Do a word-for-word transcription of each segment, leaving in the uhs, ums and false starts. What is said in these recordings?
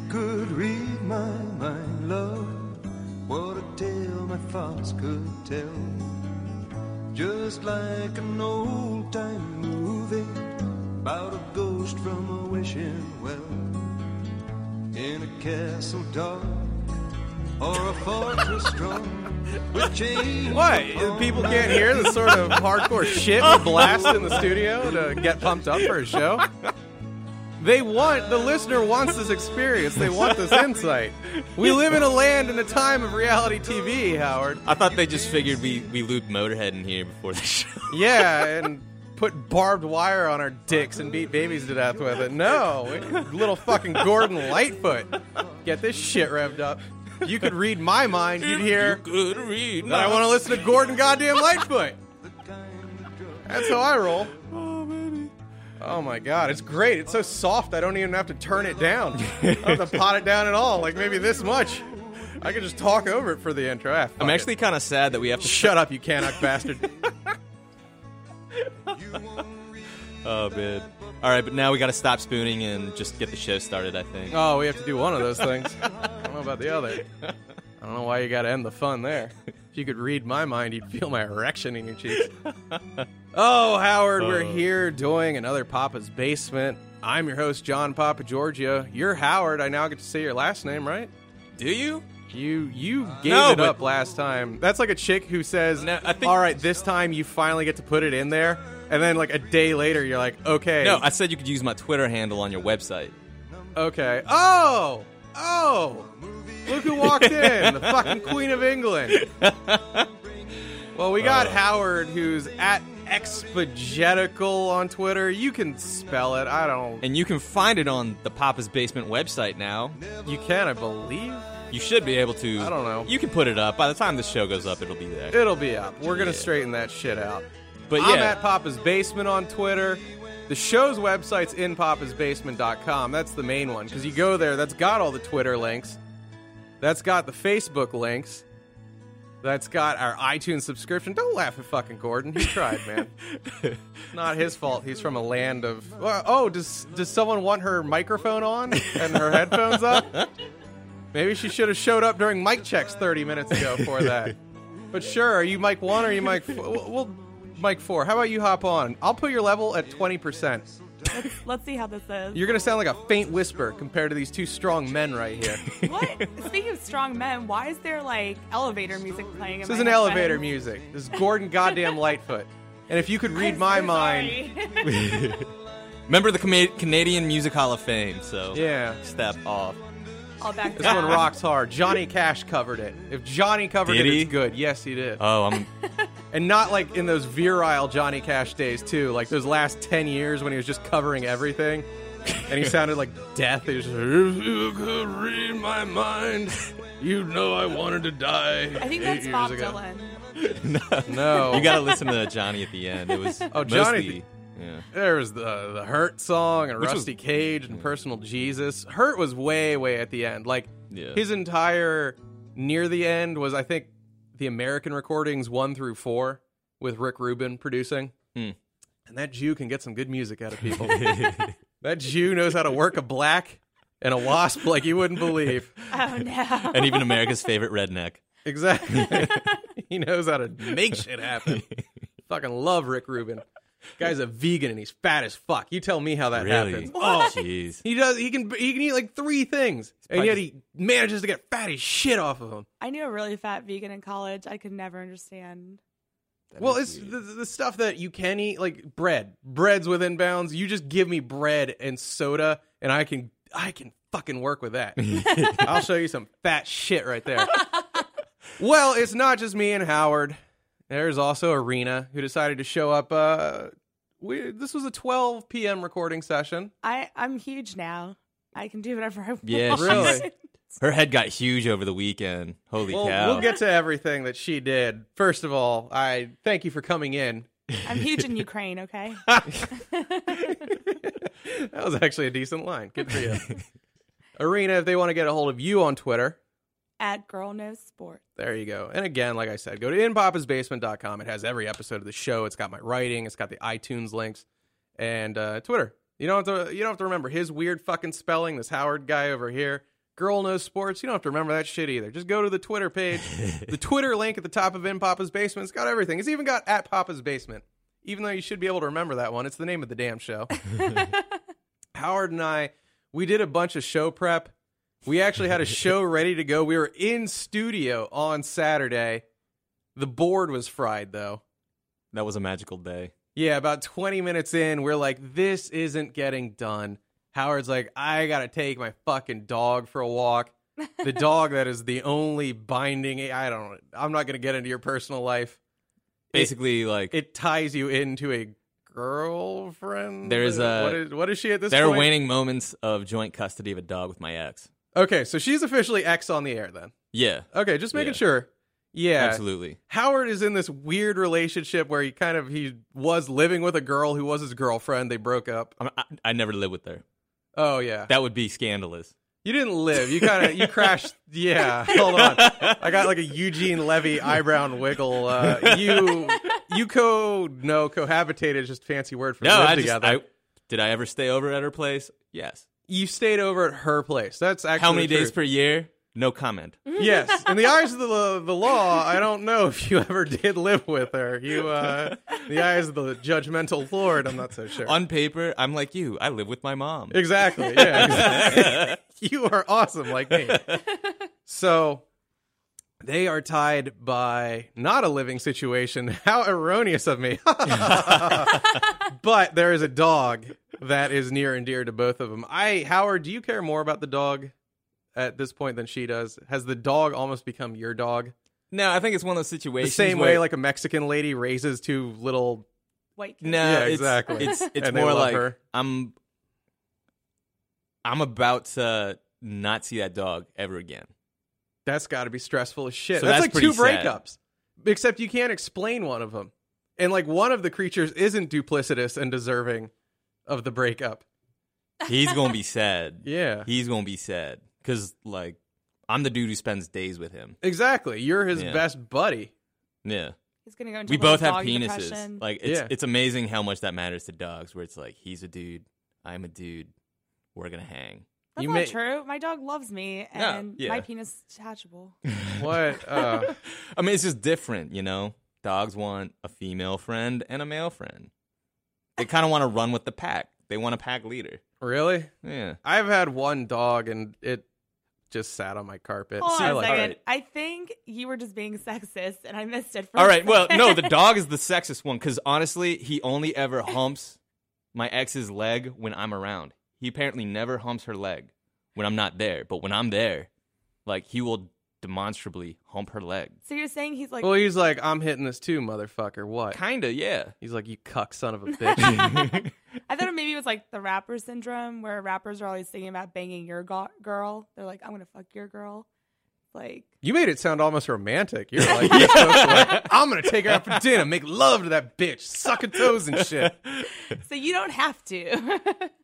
could read my mind, love, what a tale my thoughts could tell. Just like an old-time movie about a ghost from a wishing well, in a castle dark or a fortress strong with chains. What? People can't hear the sort of hardcore shit we blast in the studio to get pumped up for a show? They want, the listener wants this experience. They want this insight. We live in a land in a time of reality T V, Howard. I thought they just figured we, we looped Motorhead in here before the show. Yeah, and put barbed wire on our dicks and beat babies to death with it. No, little fucking Gordon Lightfoot. Get this shit revved up. You could read my mind, you'd hear you could read that I want to listen to Gordon goddamn Lightfoot. That's how I roll. Oh my god, it's great. It's so soft I don't even have to turn it down. I don't have to pot it down at all, like maybe this much. I could just talk over it for the intro. Ah, I'm actually kind of sad that we have to... Shut up, you Canuck bastard. Oh, man. All right, but now we got to stop spooning and just get the show started, I think. Oh, we have to do one of those things. I don't know about the other. I don't know why you got to end the fun there. If you could read my mind, you'd feel my erection in your cheeks. Oh, Howard, we're here doing another Papa's Basement. I'm your host, John Papa Giorgio. You're Howard. I now get to say your last name, right? Do you? You you gave no, it but... up last time. That's like a chick who says, no, I think... all right, this time you finally get to put it in there. And then like a day later, you're like, okay. No, I said you could use my Twitter handle on your website. Okay. Oh! Oh! Look who walked in. The fucking Queen of England. Well, we got uh. Howard, who's at Expegetical on Twitter. You can spell it. I don't... And you can find it on the Papa's Basement website now. You can, I believe. You should be able to. I don't know. You can put it up. By the time the show goes up, it'll be there. It'll be up. We're going to yeah. straighten that shit out. But I'm yeah. at Papa's Basement on Twitter. The show's website's in papas basement dot com. That's the main one. Because you go there, that's got all the Twitter links. That's got the Facebook links. That's got our iTunes subscription. Don't laugh at fucking Gordon. He tried, man. It's not his fault. He's from a land of... Oh, does does someone want her microphone on and her headphones up? Maybe she should have showed up during mic checks thirty minutes ago for that. But sure, are you mic one or are you mic four? Well, mic four. How about you hop on? I'll put your level at twenty percent. Let's, let's see how this is. You're going to sound like a faint whisper compared to these two strong men right here. What? Speaking of strong men, why is there, like, elevator music playing in This my isn't headphones? elevator music. This is Gordon goddamn Lightfoot. And if you could read I'm my so mind... Member of the Com- Canadian Music Hall of Fame, so Yeah. step off. All back This one rocks hard. Johnny Cash covered it. If Johnny covered Did it, he? it's good. Yes, he did. Oh, I'm... And not like in those virile Johnny Cash days, too. Like those last ten years when he was just covering everything. And he sounded like death. He was just, if you could read my mind, you'd know I wanted to die. I think eight that's years Bob ago. no. Dylan. No. You got to listen to Johnny at the end. It was Oh, Johnny... mostly... Yeah. There was the the Hurt song and Which Rusty was- Cage and Personal Jesus. Hurt was way, way at the end. Like, Yeah. his entire near the end was, I think, the American recordings one through four with Rick Rubin producing. Hmm. And that Jew can get some good music out of people. That Jew knows how to work a black and a wasp like you wouldn't believe. Oh, no. And even America's favorite redneck. Exactly. He knows how to make shit happen. Fucking love Rick Rubin. Guy's a vegan and he's fat as fuck. You tell me how that Really? happens. Oh, jeez. He does. He can. He can eat like three things, and yet he manages to get fat as shit off of them. I knew a really fat vegan in college. I could never understand. That Well, is it's weird. the, the stuff that you can eat, like bread. Bread's within bounds. You just give me bread and soda, and I can. I can fucking work with that. I'll show you some fat shit right there. Well, it's not just me and Howard. There's also Arena, who decided to show up. Uh, we, this was a twelve p.m. recording session. I, I'm huge now. I can do whatever I want. Yeah, she's- Really? Her head got huge over the weekend. Holy Well, cow. we'll get to everything that she did. First of all, I thank you for coming in. I'm huge in Ukraine, okay? That was actually a decent line. Good for you. Arena, if they want to get a hold of you on Twitter, At Girl Knows Sport. there you go. And again, like I said, go to in papas basement dot com. It has every episode of the show. It's got my writing. It's got the iTunes links. And uh, Twitter. You don't have to you don't have to remember his weird fucking spelling, this Howard guy over here. Girl Knows Sports. You don't have to remember that shit either. Just go to the Twitter page. The Twitter link at the top of In Papa's Basement. It's got everything. It's even got at Papa's Basement. Even though you should be able to remember that one. It's the name of the damn show. Howard and I, we did a bunch of show prep. We actually had a show ready to go. We were in studio on Saturday. The board was fried, though. That was a magical day. Yeah, about twenty minutes in, we're like, this isn't getting done. Howard's like, I gotta take my fucking dog for a walk. The dog that is the only binding, I don't know, I'm not gonna get into your personal life. Basically, it, like... It ties you into a girlfriend? There is a... What is, what is she at this there point? There are waning moments of joint custody of a dog with my ex. Okay, so she's officially ex on the air then. Yeah. Okay, just making yeah. sure. Yeah. Absolutely. Howard is in this weird relationship where he kind of, he was living with a girl who was his girlfriend. They broke up. I, I, I never lived with her. Oh, yeah. That would be scandalous. You didn't live. You kind of, you crashed. Yeah. Hold on. I got like a Eugene Levy eyebrow wiggle. Uh, you, you co, no, cohabitated, just fancy word for no, live I together. Just, I, did I ever stay over at her place? Yes. You stayed over at her place. That's actually How many the days truth. per year? No comment. Yes. In the eyes of the the law, I don't know if you ever did live with her. You, uh, in the eyes of the judgmental Lord, I'm not so sure. On paper, I'm like you. I live with my mom. Exactly. Yeah. Exactly. You are awesome like me. So they are tied by not a living situation. How erroneous of me. But there is a dog that is near and dear to both of them. I, Howard, do you care more about the dog at this point than she does? Has the dog almost become your dog? No, I think it's one of those situations. The same where, way like a Mexican lady raises two little... White kids. No, Yeah, it's, exactly. It's it's And they more love like her. I'm I'm about to not see that dog ever again. That's got to be stressful as shit. So that's, that's like two pretty sad. breakups. Except you can't explain one of them. And like one of the creatures isn't duplicitous and deserving of the breakup. He's gonna be sad. Yeah. He's gonna be sad because like I'm the dude who spends days with him. Exactly. You're his Yeah. best buddy. Yeah. He's gonna go into We like both have dog penises. depression. Like it's Yeah. it's amazing how much that matters to dogs. Where it's like he's a dude, I'm a dude, we're gonna hang. That's you not may- true. My dog loves me, No, and yeah. my penis is detachable. What? Uh, I mean, it's just different, you know. Dogs want a female friend and a male friend. They kind of want to run with the pack. They want a pack leader. really? Yeah. I've had one dog and it just sat on my carpet. Hold I on a like second. it. Alright. I think you were just being sexist, and I missed it. For All a right. Well, second. no, the dog is the sexist one because honestly, he only ever humps my ex's leg when I'm around. He apparently never humps her leg when I'm not there. But when I'm there, like he will demonstrably hump her leg. So you're saying he's like, Well, he's like, I'm hitting this too, motherfucker. What? Kinda, yeah. He's like, you cuck son of a bitch. I thought maybe it was like the rapper syndrome, where rappers are always thinking about banging your go- girl. They're like, I'm gonna fuck your girl. Like, You made it sound almost romantic. You're like, you're supposed to like, I'm going to take her out for dinner, make love to that bitch, sucking toes and shit. so you don't have to.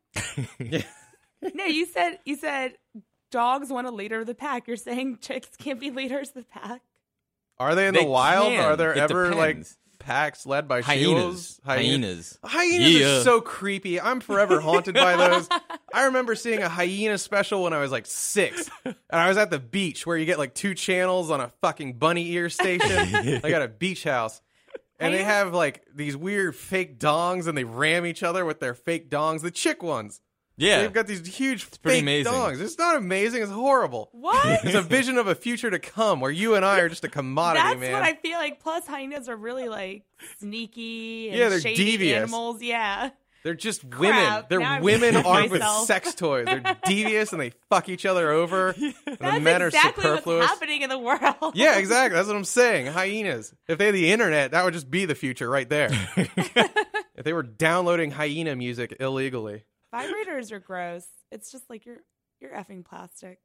Yeah. No, you said you said dogs want a leader of the pack. You're saying chicks can't be leaders of the pack. Are they in They the wild? can. Are there It ever depends. like packs led by Hyenas. Hyenas. Hyenas. Hyenas Yeah. are so creepy. I'm forever haunted by those. I remember seeing a hyena special when I was like six. And I was at the beach where you get like two channels on a fucking bunny ear station. They got a beach house. And they Hyenas? have like these weird fake dongs and they ram each other with their fake dongs, the chick ones. Yeah. They've got these huge pretty fake amazing. dongs. It's not amazing. It's horrible. What? It's a vision of a future to come where you and I are just a commodity, That's man. what I feel like. Plus, hyenas are really like sneaky and Yeah, they're shady devious. animals. Yeah. They're just women. Crap. They're Now I'm women kicking armed with myself. sex toys. They're devious and they fuck each other over. And the That's men exactly are what's superfluous. happening in the world. Yeah, exactly. That's what I'm saying. Hyenas. If they had the internet, that would just be the future right there. If they were downloading hyena music illegally. Vibrators are gross. It's just like you're you're effing plastic.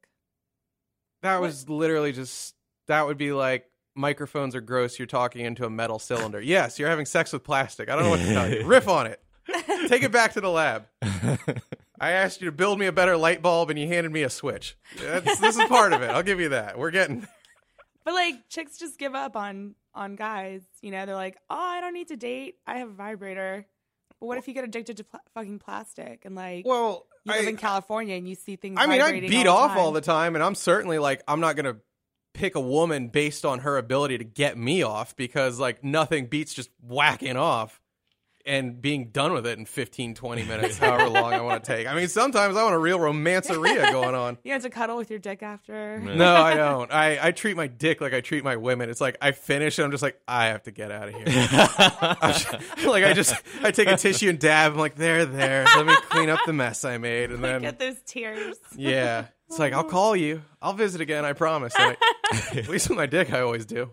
That was literally just, that would be like, microphones are gross, you're talking into a metal cylinder. Yes, you're having sex with plastic. I don't know what to tell you. Riff on it. Take it back to the lab. I asked you to build me a better light bulb and you handed me a switch. That's, this is part of it. I'll give you that. We're getting... But like chicks just give up on on guys. You know, they're like, oh, I don't need to date. I have a vibrator. But what if you get addicted to pl- fucking plastic and like Well, you live I, in California and you see things? I mean, I vibrating beat all the off time. all the time, and I'm certainly like, I'm not gonna pick a woman based on her ability to get me off, because like nothing beats just whacking off and being done with it in fifteen, twenty minutes, however long I want to take. I mean, sometimes I want a real romanceria going on. You have to cuddle with your dick after. No, I don't. I, I treat my dick like I treat my women. It's like I finish and I'm just like, I have to get out of here. just, like I just, I take a tissue and dab. I'm like, there, there. Let me clean up the mess I made. And then, Get those tears. yeah. It's like, I'll call you. I'll visit again, I promise. And I, at least with my dick, I always do.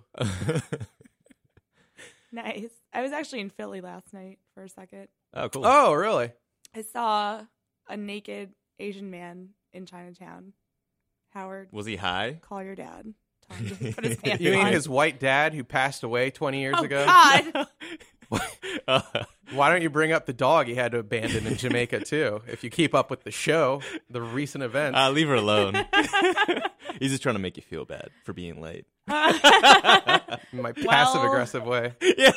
Nice. I was actually in Philly last night for a second. Oh, cool. Oh, really? I saw a naked Asian man in Chinatown. Howard, Was he high? call your dad. Tell him to put his pants You mean on. his white dad who passed away twenty years Oh, ago? God. Uh, Why don't you bring up the dog he had to abandon in Jamaica, too? If you keep up with the show, the recent events. uh, leave her alone. He's just trying to make you feel bad for being late. in my passive-aggressive way. You're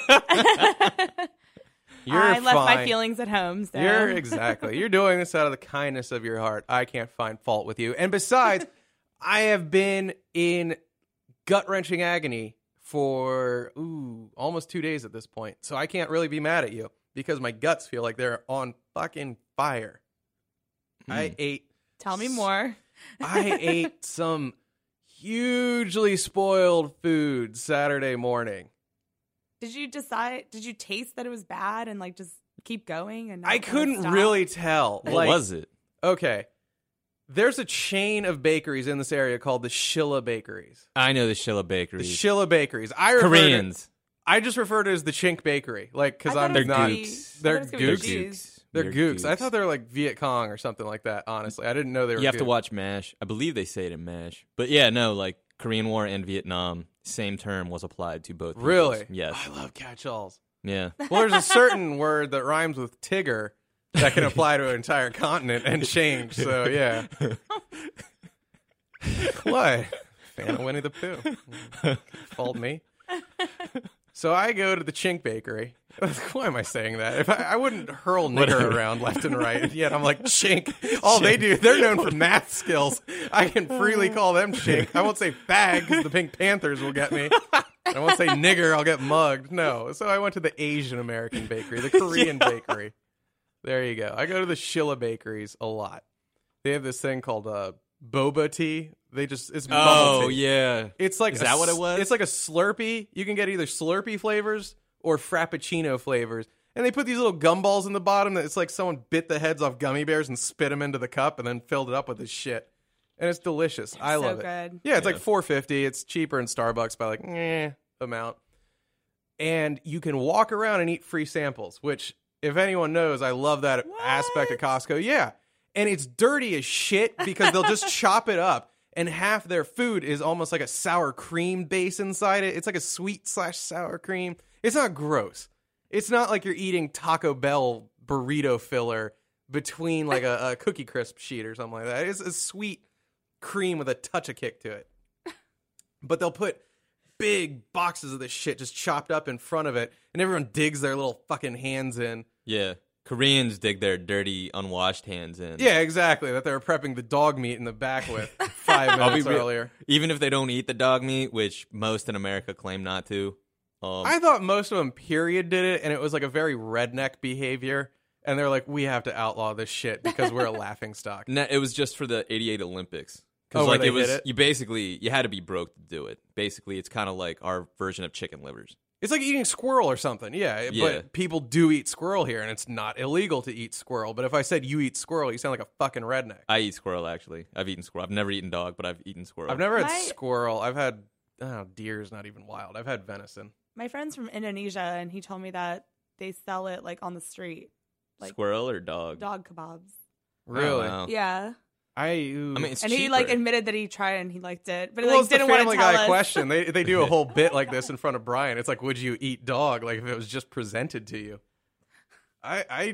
I left my fine. feelings at home. So. You're exactly. You're doing this out of the kindness of your heart. I can't find fault with you. And besides, I have been in gut-wrenching agony for ooh, almost two days at this point. So I can't really be mad at you because my guts feel like they're on fucking fire. Hmm. I ate Tell me more. I ate some hugely spoiled food Saturday morning. Did you decide? Did you taste that it was bad and like just keep going? And not I wanna couldn't stop? really tell. What like, was it? Okay. There's a chain of bakeries in this area called the Shilla Bakeries. I know the Shilla The Bakery. Shilla Bakeries. I refer to- Koreans. I just refer to it as the Chink Bakery, like because I I'm thought it was not. gonna be- They're I thought it was gonna be gooks. Jews. They're They're gooks. I gooks. thought they were like Viet Cong or something like that. Honestly, I didn't know they were. You have to gooks. watch MASH. I believe they say it in MASH. But yeah, no, like Korean War and Vietnam, same term was applied to both. Really? peoples. Yes. I love catch-alls. Yeah. Well, there's a certain word that rhymes with Tigger that can apply to an entire continent and change. So yeah. What? Fan of Winnie the Pooh. Fault me. So I go to the Chink Bakery. Why am I saying that? If I, I wouldn't hurl nigger Whatever. around left and right, yet I'm like Chink. All they do, they're known for math skills. I can freely call them Chink. I won't say fag because the Pink Panthers will get me. I won't say nigger, I'll get mugged. No. So I went to the Asian American bakery, the Korean bakery. There you go. I go to the Shilla bakeries a lot. They have this thing called uh, boba tea. They just it's bubble Oh, tea. yeah. It's like Is a that what it s- was? It's like a Slurpee. You can get either Slurpee flavors or Frappuccino flavors. And they put these little gumballs in the bottom that it's like someone bit the heads off gummy bears and spit them into the cup and then filled it up with this shit. And it's delicious. I so love it. good. Yeah, it's Yeah. like four fifty. It's cheaper in Starbucks by like eh, amount. And you can walk around and eat free samples, which if anyone knows, I love that aspect of Costco. Yeah. And it's dirty as shit because they'll just chop it up and half their food is almost like a sour cream base inside it. It's like a sweet slash sour cream. It's not gross. It's not like you're eating Taco Bell burrito filler between like a, a Cookie Crisp sheet or something like that. It's a sweet cream with a touch of kick to it. But they'll put big boxes of this shit just chopped up in front of it, and everyone digs their little fucking hands in. Yeah. Koreans dig their dirty, unwashed hands in. Yeah, exactly. That they were prepping the dog meat in the back with five I'll be minutes real- earlier. Even if they don't eat the dog meat, which most in America claim not to. Um, I thought most of them, period, did it, and it was like a very redneck behavior. And they're like, we have to outlaw this shit because we're a laughing stock. No, it was just for the eighty-eight Olympics. Oh, Because where like they it was, did it? you basically you had to be broke to do it. Basically, it's kind of like our version of chicken livers. It's like eating squirrel or something, yeah, Yeah. But people do eat squirrel here, and it's not illegal to eat squirrel. But if I said you eat squirrel, you sound like a fucking redneck. I eat squirrel actually. I've eaten squirrel. I've never eaten dog, but I've eaten squirrel. I've never had My- squirrel. I've had oh, deer's not even wild. I've had venison. My friend's from Indonesia, and he told me that they sell it like on the street, like squirrel or dog. dog kebabs. Really? Oh, wow. Yeah, I. ooh. I mean, it's and he cheaper. like admitted that he tried it and he liked it, but he well, like it's the didn't want Family to tell Guy us. question. They they do a whole bit like this in front of Brian. It's like, would you eat dog? Like if it was just presented to you. I I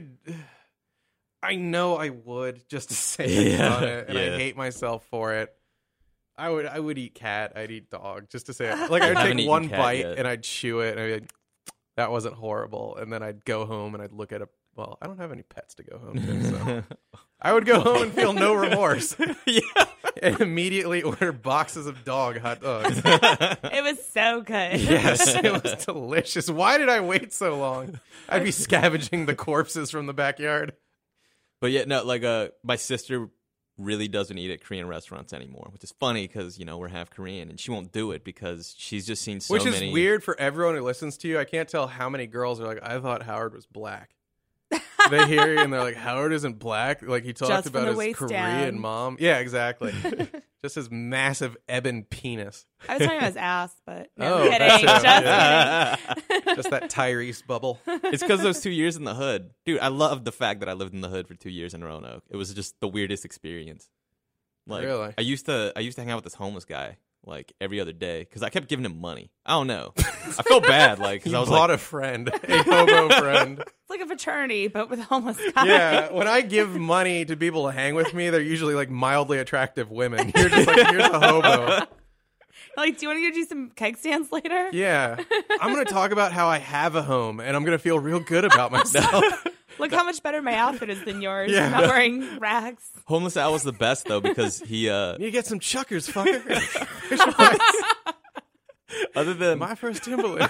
I know I would just to say I've Yeah, done it, and I yeah. hate myself for it. I would I would eat cat. I'd eat dog just to say it. Like I'd I haven't take eaten one cat bite yet. and I'd chew it and I'd be like, that wasn't horrible, and then I'd go home and I'd look at a well, I don't have any pets to go home to, so I would go home and feel no remorse. Yeah. And immediately order boxes of dog hot dogs. It was so good. Yes, it was delicious. Why did I wait so long? I'd be scavenging the corpses from the backyard. But yeah, no, like uh, my sister really doesn't eat at Korean restaurants anymore, which is funny because, you know, we're half Korean, and she won't do it because she's just seen so Which is many. weird for everyone who listens to you. I can't tell how many girls are like, I thought Howard was black. They hear you and they're like, Howard isn't black. Like he talked Just from about the his waist Korean down. mom. Yeah, exactly. Just his massive ebon penis. I was talking about his ass, but no, Oh, kidding. that's it. Just Yeah. kidding. Just that Tyrese bubble. It's because those two years in the hood. Dude, I love the fact that I lived in the hood for two years in Roanoke. It was just the weirdest experience. Like, Really? I used to I used to hang out with this homeless guy like every other day because I kept giving him money. I don't know. I felt bad like because He I was bought like, a friend, a hobo friend. It's like a fraternity, but with homeless guys. Yeah, when I give money to people to hang with me, they're usually like mildly attractive women. You're just like, here's a hobo. Like, do you want to go do some keg stands later? Yeah. I'm going to talk about how I have a home and I'm going to feel real good about myself. Look how much better my outfit is than yours. Yeah. I'm not wearing rags. homeless Al was the best though because he uh You get some chuckers, fucker. other than My first Timberland.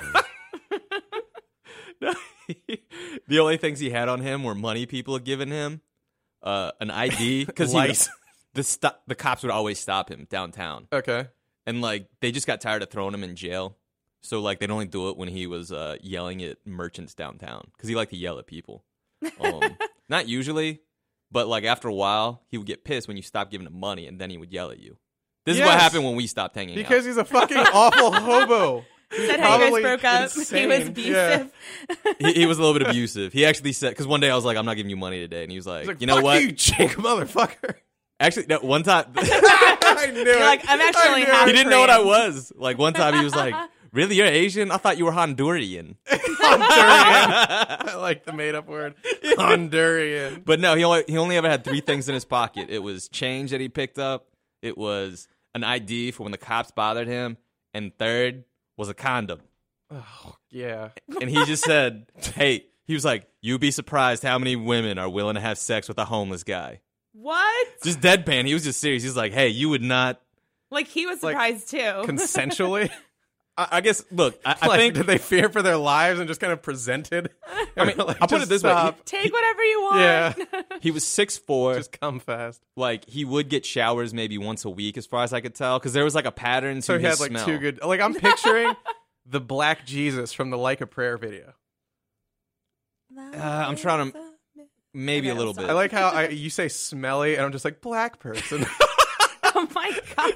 the only things he had on him were money people had given him, uh, an I D because Lice. the sto- the cops would always stop him downtown, Okay. and like they just got tired of throwing him in jail, so like they'd only do it when he was uh, yelling at merchants downtown because he liked to yell at people. Um, not usually, but like after a while, he would get pissed when you stopped giving him money, and then he would yell at you. This is what Yes. happened when we stopped hanging Because out. he's a fucking awful hobo. Is that how you guys Probably broke up? insane. He was abusive. he, he was a little bit abusive. He actually said because one day I was like, "I'm not giving you money today," and he was like, He's like, "You know fuck what?" you, Jake, motherfucker. Actually, no, one time I knew You're it. like, I'm actually I only knew half it. he didn't know what I Korean. was. Like one time he was like, "Really, you're Asian? I thought you were Honduran." Honduran. I like the made up word. Honduran. But no, he only he only ever had three things in his pocket. It was change that he picked up. It was an I D for when the cops bothered him, and third was a condom. Oh, yeah. And he just said, "Hey," he was like, "You'd be surprised how many women are willing to have sex with a homeless guy." What? Just deadpan. He was just serious. He's like, "Hey, you would not." Like, he was Like, surprised, too. Consensually? I, I guess. Look, I, I like, think. did they fear for their lives and just kind of presented? I mean, Like, I'll put just it this way. stop. Take whatever you want. Yeah. He was six foot four. Just come fast. Like he would get showers maybe once a week, as far as I could tell, because there was like a pattern to So he his had like smell. two good. Like I'm picturing the Black Jesus from the Like a Prayer video. Uh, I'm trying to maybe Okay, a little I'll bit. I like how I, you say smelly, and I'm just like black person. Oh, my God.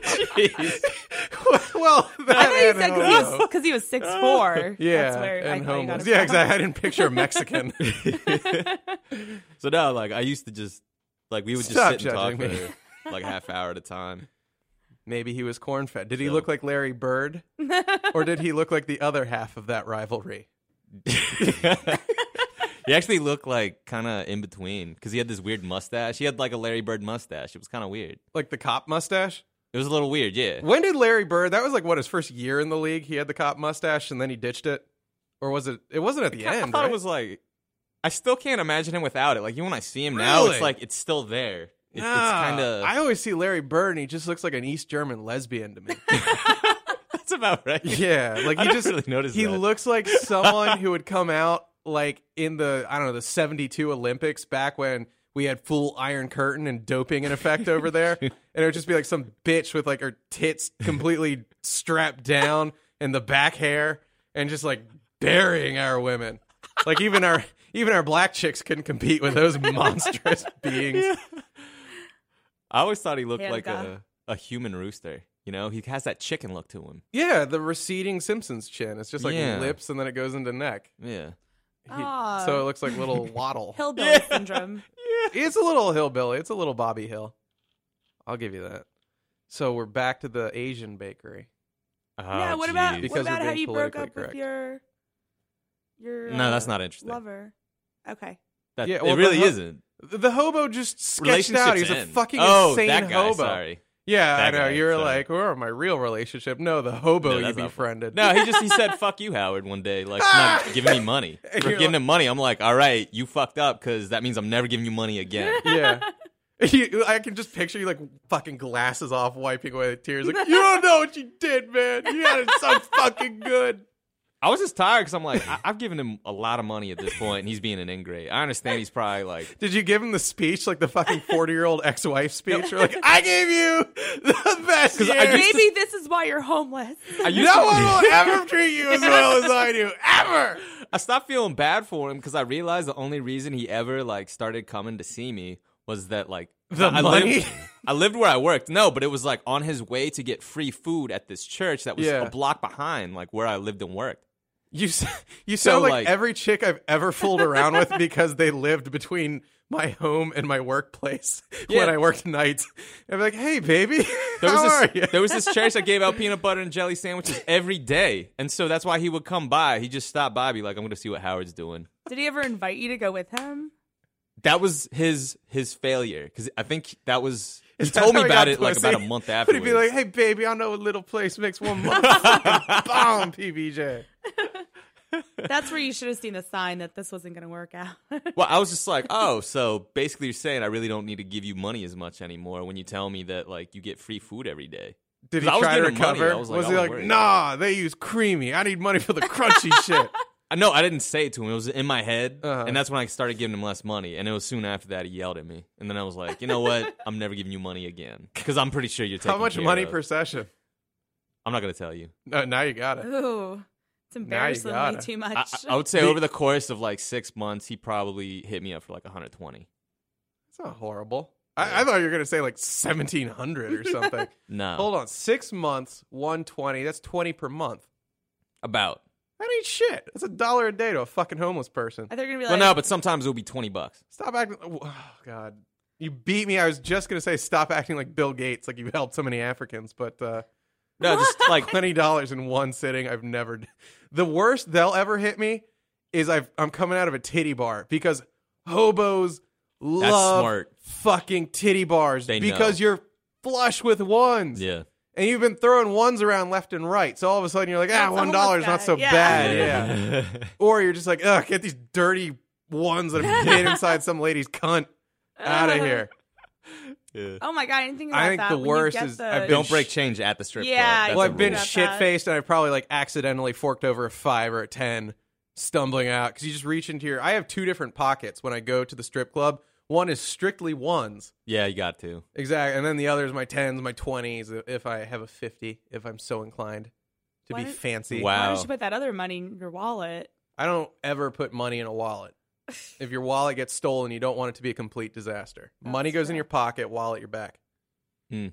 Well, that I thought you and said homo. because he was six foot four. Yeah, That's where I and thought you got homos. it Yeah, from. exactly. I didn't picture a Mexican. So no, like I used to just like we would just Stop sit and talk judging me. for like a half hour at a time. Maybe he was corn fed. Did he So- look like Larry Bird, or did he look like the other half of that rivalry? He actually looked like kind of in between because he had this weird mustache. He had like a Larry Bird mustache. It was kind of weird. Like the cop mustache? It was a little weird, yeah. When did Larry Bird? That was like what his first year in the league. He had the cop mustache, and then he ditched it, or was it? It wasn't at the I end. thought right? it was like I still can't imagine him without it. Like even when I see him now, Really? it's like it's still there. It's, Nah, it's kind of I always see Larry Bird, and he just looks like an East German lesbian to me. that's about right. Yeah, like I he don't just really notice he that. looks like someone who would come out like in the I don't know the seventy-two Olympics back when we had full Iron Curtain and doping in effect over there, and it would just be like some bitch with like her tits completely strapped down and the back hair and just like burying our women. Like even our even our black chicks couldn't compete with those monstrous beings. I always thought he looked Yeah, like God. a, a human rooster. You know, he has that chicken look to him. Yeah, the receding Simpsons chin. It's just like Yeah. lips and then it goes into neck. Yeah. He- Aw. so it looks like little waddle. Hillbilly syndrome. It's a little hillbilly. It's a little Bobby Hill. I'll give you that. So we're back to the Asian bakery. yeah. Oh, What about geez. Because what we're about how being you broke politically up with correct. your your No, uh, that's not interesting. lover? Okay. That, Yeah, well, it really the- isn't. The, the hobo just sketched Relationships out. He's a end. fucking oh, insane that guy, hobo. Sorry. Yeah, That I know. guy, You were so- like, "Where my real relationship?" No, the hobo No, you that's not- befriended. No, he just he said "fuck you, Howard" one day, like not giving me money And for you're giving like- him money. I'm like, all right, you fucked up because that means I'm never giving you money again. Yeah. You, I can just picture you like fucking glasses off, wiping away the tears. Like, you don't know what you did, man. You had it so fucking good. I was just tired because I'm like, I- I've given him a lot of money at this point, and he's being an ingrate. I understand he's probably like, Did you give him the speech, like the fucking forty-year-old ex-wife speech? You're like, I gave you the best years. I used to- Maybe this is why you're homeless. I used no to- one will ever treat you as well as I do, ever. I stopped feeling bad for him because I realized the only reason he ever like started coming to see me was that like The I money? Lived, I lived where I worked. No, but it was like on his way to get free food at this church that was Yeah. a block behind like where I lived and worked. You s- you So, sound like, like- every chick I've ever fooled around with because they lived between my home and my workplace when Yeah. I worked nights. I'd be like, "Hey, baby, There was how are this you?" there was this church that gave out peanut butter and jelly sandwiches every day, and so that's why he would come by. He just stopped by, be like, "I'm going to see what Howard's doing." Did he ever invite you to go with him? That was his his failure because I think that was he Is that told me how he about got it like pussy? about a month Would afterwards. he be like, "Hey, baby, I know a little place makes one motherfucking bomb P B J." That's where you should have seen the sign that this wasn't going to work out. Well, I was just like, oh, so basically you're saying I really don't need to give you money as much anymore when you tell me that like you get free food every day. Did he 'Cause I was try to giving him money. recover? I was Was, like, I he was like, worried. "Nah, they use creamy. I need money for the crunchy shit." I know I didn't say it to him. It was in my head, Uh-huh. and that's when I started giving him less money. And it was soon after that he yelled at me, and then I was like, you know what? I'm never giving you money again because I'm pretty sure you're taking How much care money of. per session? I'm not gonna tell you. No, now you got it. Ooh, it's got embarrassingly it. too much. I, I would say The- over the course of like six months, he probably hit me up for like one hundred twenty. It's not horrible. I, I thought you were gonna say like seventeen hundred or something. No, Hold on, six months, one twenty. That's twenty per month. about. That ain't shit. That's a dollar a day to a fucking homeless person. I thought you were going to be Well, like, no, but sometimes it'll be twenty bucks. Stop acting. Oh God, you beat me. I was just gonna say stop acting like Bill Gates, like you helped so many Africans, but uh, No, just like twenty dollars in one sitting. I've never. d- The worst they'll ever hit me is I've, I'm coming out of a titty bar because hobos love smart. fucking titty bars They because know. you're flush with ones. yeah. And you've been throwing ones around left and right. So all of a sudden you're like, ah, That's a one dollar is not homeless so guy. Yeah. bad. Yeah. Or you're just like, ugh, get these dirty ones that have been inside some lady's cunt out of here. Yeah. oh my God, I didn't think about I think that. the when you worst get is the- I've been Don't sh- break change at the strip Yeah, club. That's Well, a I've been rule. about shit that. faced and I probably like accidentally forked over a five or a ten stumbling out because you just reach into your. I have two different pockets when I go to the strip club. One is strictly ones. Yeah, you got to. Exactly. And then the other is my tens, my twenties, if I have a fifty, if I'm so inclined to Why be did- fancy. Wow. Why don't you put that other money in your wallet? I don't ever put money in a wallet. If your wallet gets stolen, you don't want it to be a complete disaster. That's money goes in true. your pocket, wallet your back. Hmm.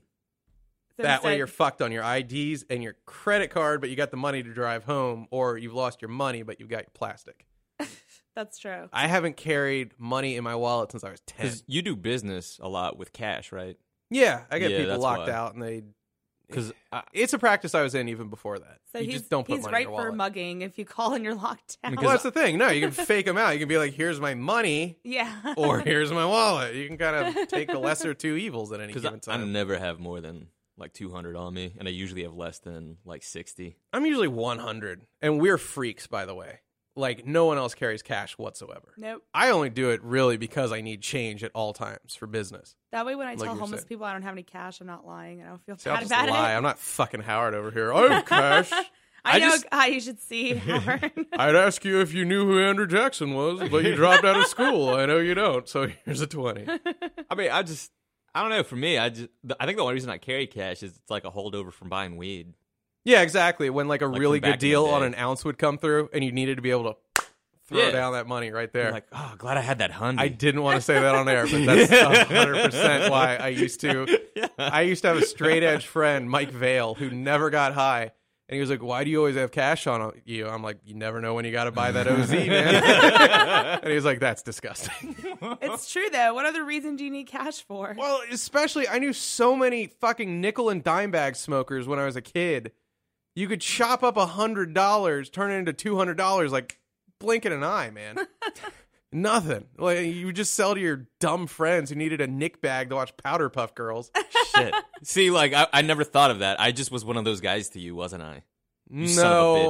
So That way instead- you're fucked on your I Ds and your credit card, but you got the money to drive home, or you've lost your money, but you've got your plastic. That's true. I haven't carried money in my wallet since I was ten. Because you do business a lot with cash, right? Yeah, I get Yeah, people that's locked why. out, and they. Because It's a practice I was in even before that. So you he's, just don't put he's money right in your for wallet. mugging if you call and you're locked down. Because- Well, that's the thing. No, you can fake them out. You can be like, "Here's my money," yeah. or "Here's my wallet." You can kind of take the lesser two evils at any I, given I time. never have more than like two hundred on me, and I usually have less than like sixty. I'm usually one hundred, and we're freaks, by the way. Like, no one else carries cash whatsoever. Nope. I only do it really because I need change at all times for business. That way, when I Like tell you were homeless saying. people I don't have any cash, I'm not lying. I don't feel See, I'll bad just about lie. it. I'm not fucking Howard over here. I have cash. I, I know just- how you should see Howard. I'd ask you if you knew who Andrew Jackson was, but you dropped out of school. I know you don't, so here's a twenty. I mean, I just, I don't know. For me, I just, I think the only reason I carry cash is it's like a holdover from buying weed. Yeah, exactly. When like a Like really from back good in the deal day. on an ounce would come through, and you needed to be able to throw Yeah. down that money right there. I'm like, oh, glad I had that hundred. I didn't want to say that on air, but that's one hundred percent why I used to. I used to have a straight edge friend, Mike Vale, who never got high. And he was like, "Why do you always have cash on you?" I'm like, "You never know when you got to buy that O Z, man." And he was like, "That's disgusting." It's true, though. What other reason do you need cash for? Well, especially, I knew so many fucking nickel and dime bag smokers when I was a kid. You could chop up one hundred dollars, turn it into two hundred dollars like blink in an eye, man. Nothing. Like you would just sell to your dumb friends who needed a Nick bag to watch Powder Puff Girls. Shit. See, like I, I never thought of that. I just was one of those guys to you, wasn't I? You son of a No.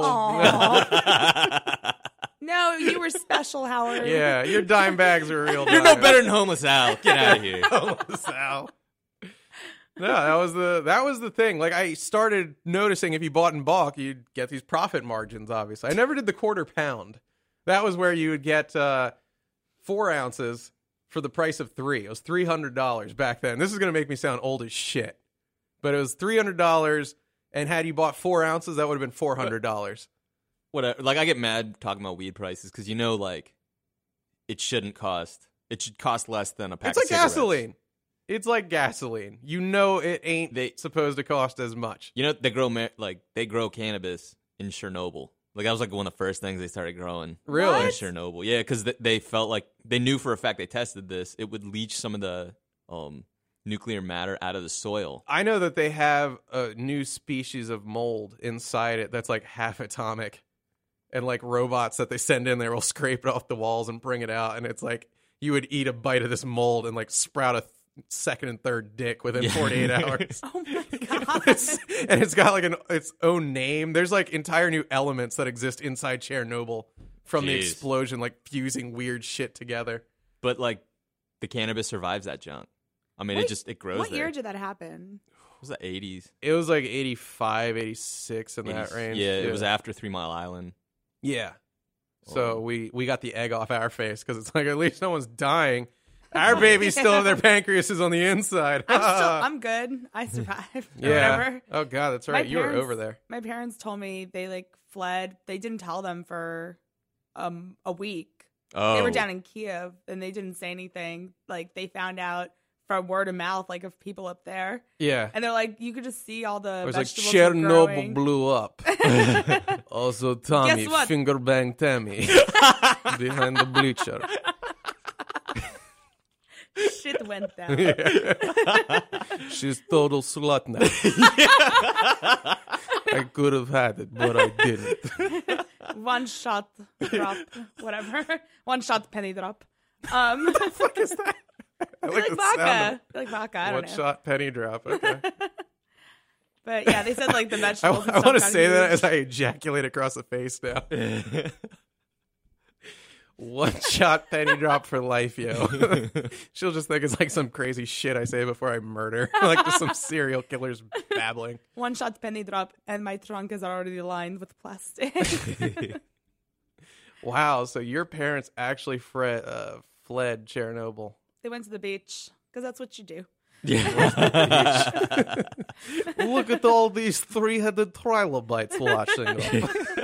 Aw. No, you were special, Howard. Yeah, your dime bags are real. You're no dime. better than homeless Al. Get out of here. Homeless Al. No, that was the that was the thing. Like I started noticing if you bought in bulk, you'd get these profit margins. Obviously, I never did the quarter pound. That was where you would get uh, four ounces for the price of three. It was three hundred dollars back then. This is gonna make me sound old as shit, but it was three hundred dollars. And had you bought four ounces, that would have been four hundred dollars. Whatever. Like I get mad talking about weed prices because you know, like it shouldn't cost. It should cost less than a pack. It's like of cigarettes. gasoline. It's like gasoline. You know, it ain't They- supposed to cost as much. You know they grow ma- like they grow cannabis in Chernobyl. Like that was like one of the first things they started growing. Really? In What? Chernobyl, yeah, because th- they felt like they knew for a fact they tested this. It would leach some of the um, nuclear matter out of the soil. I know that they have a new species of mold inside it that's like half atomic, and like robots that they send in there will scrape it off the walls and bring it out. And it's like you would eat a bite of this mold and like sprout a th- second and third dick within Yeah. forty-eight hours. Oh my god. It's- and it's got like an its own name. There's like entire new elements that exist inside Chernobyl from the Jeez. explosion, like fusing weird shit together. But like the cannabis survives that junk. I mean, Wait, it just it grows What there. year did that happen? It was the eighties. It was like eighty-five, eighty-six in that range. Yeah, it was after Three Mile Island. Yeah. So Oh. we we got the egg off our face because it's like at least no one's dying. Our babies still have their pancreases on the inside. I'm still, I'm good. I survived. Or yeah. whatever. Oh god, that's My right. You were parents- over there. My parents told me they like fled. They didn't tell them for um a week. Oh, They were down in Kiev and they didn't say anything. Like they found out from word of mouth, like of people up there, Yeah. and they're like, you could just see all the It was like vegetables were Chernobyl growing. blew up. Also, Tommy Guess what? finger banged Tammy behind the bleacher. Shit went down. She's total slut now. I could have had it, but I didn't. One shot drop, whatever. One shot penny drop. Um, What the fuck is that? I like the sound vodka. Like vodka. I of don't one know. shot penny drop. Okay. But yeah, they said like the I, vegetables. and I stuff want to got say that huge. as I ejaculate across the face now. One shot penny drop for life, yo. She'll just think it's like some crazy shit I say before I murder. Like just some serial killer's babbling. One shot penny drop, and my trunk is already lined with plastic. Wow, so your parents actually fre- uh, fled Chernobyl. They went to the beach because that's what you do. yeah. Look at all these three-headed trilobites watching.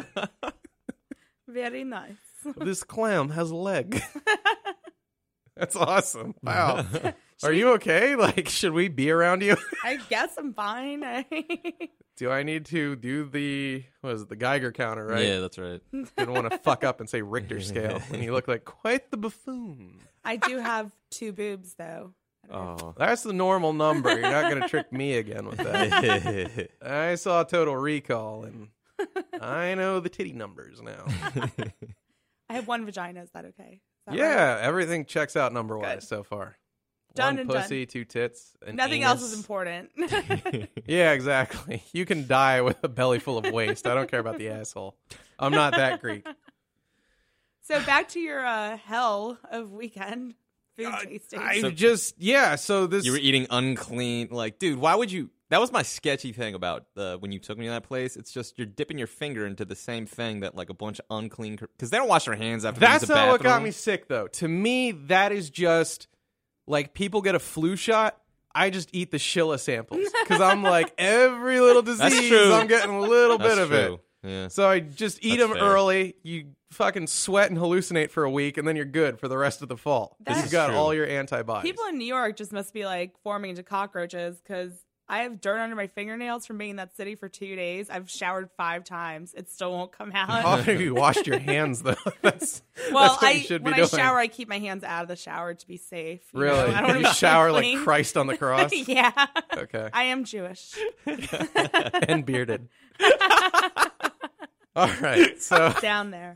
Very nice. This clam has a leg. That's awesome. Wow. Are you okay? Like, should we be around you? I guess I'm fine. Do I need to do the, what is it, the Geiger counter, right? Yeah, that's right. Didn't want to fuck up and say Richter scale when you look like quite the buffoon. I do have two boobs though. I don't know. Oh. That's the normal number. You're not going to trick me again with that. I saw Total Recall, and I know the titty numbers now. I have one vagina. Is that okay? Is that Yeah, right? everything checks out number-wise Good. so far. Done One and done. pussy, two tits, an Nothing anus. else is important. Yeah, exactly. You can die with a belly full of waste. I don't care about the asshole. I'm not that Greek. So back to your uh, hell of weekend food Uh, tasting. I So- just, yeah, so this... You were eating unclean. Like, dude, why would you? That was my sketchy thing about uh, when you took me to that place. It's just you're dipping your finger into the same thing that like a bunch of unclean because they don't wash their hands after. That's they use the not what got bathroom. me sick, though. To me, that is just like people get a flu shot. I just eat the Shilla samples because I'm like every little disease. true. I'm getting a little That's bit of true. it. Yeah. So I just eat That's them fair. early. You fucking sweat and hallucinate for a week, and then you're good for the rest of the fall. This You've is got true. all your antibodies. People in New York just must be like forming into cockroaches because I have dirt under my fingernails from being in that city for two days. I've showered five times. It still won't come How out. often have you washed your hands, though? That's, Well, that's what I you should be when doing. I shower, I keep my hands out of the shower to be safe. you Really? know? I don't You wanna be shower like clean. Christ on the cross? Yeah. Okay. I am Jewish. And bearded. All right. So Down there.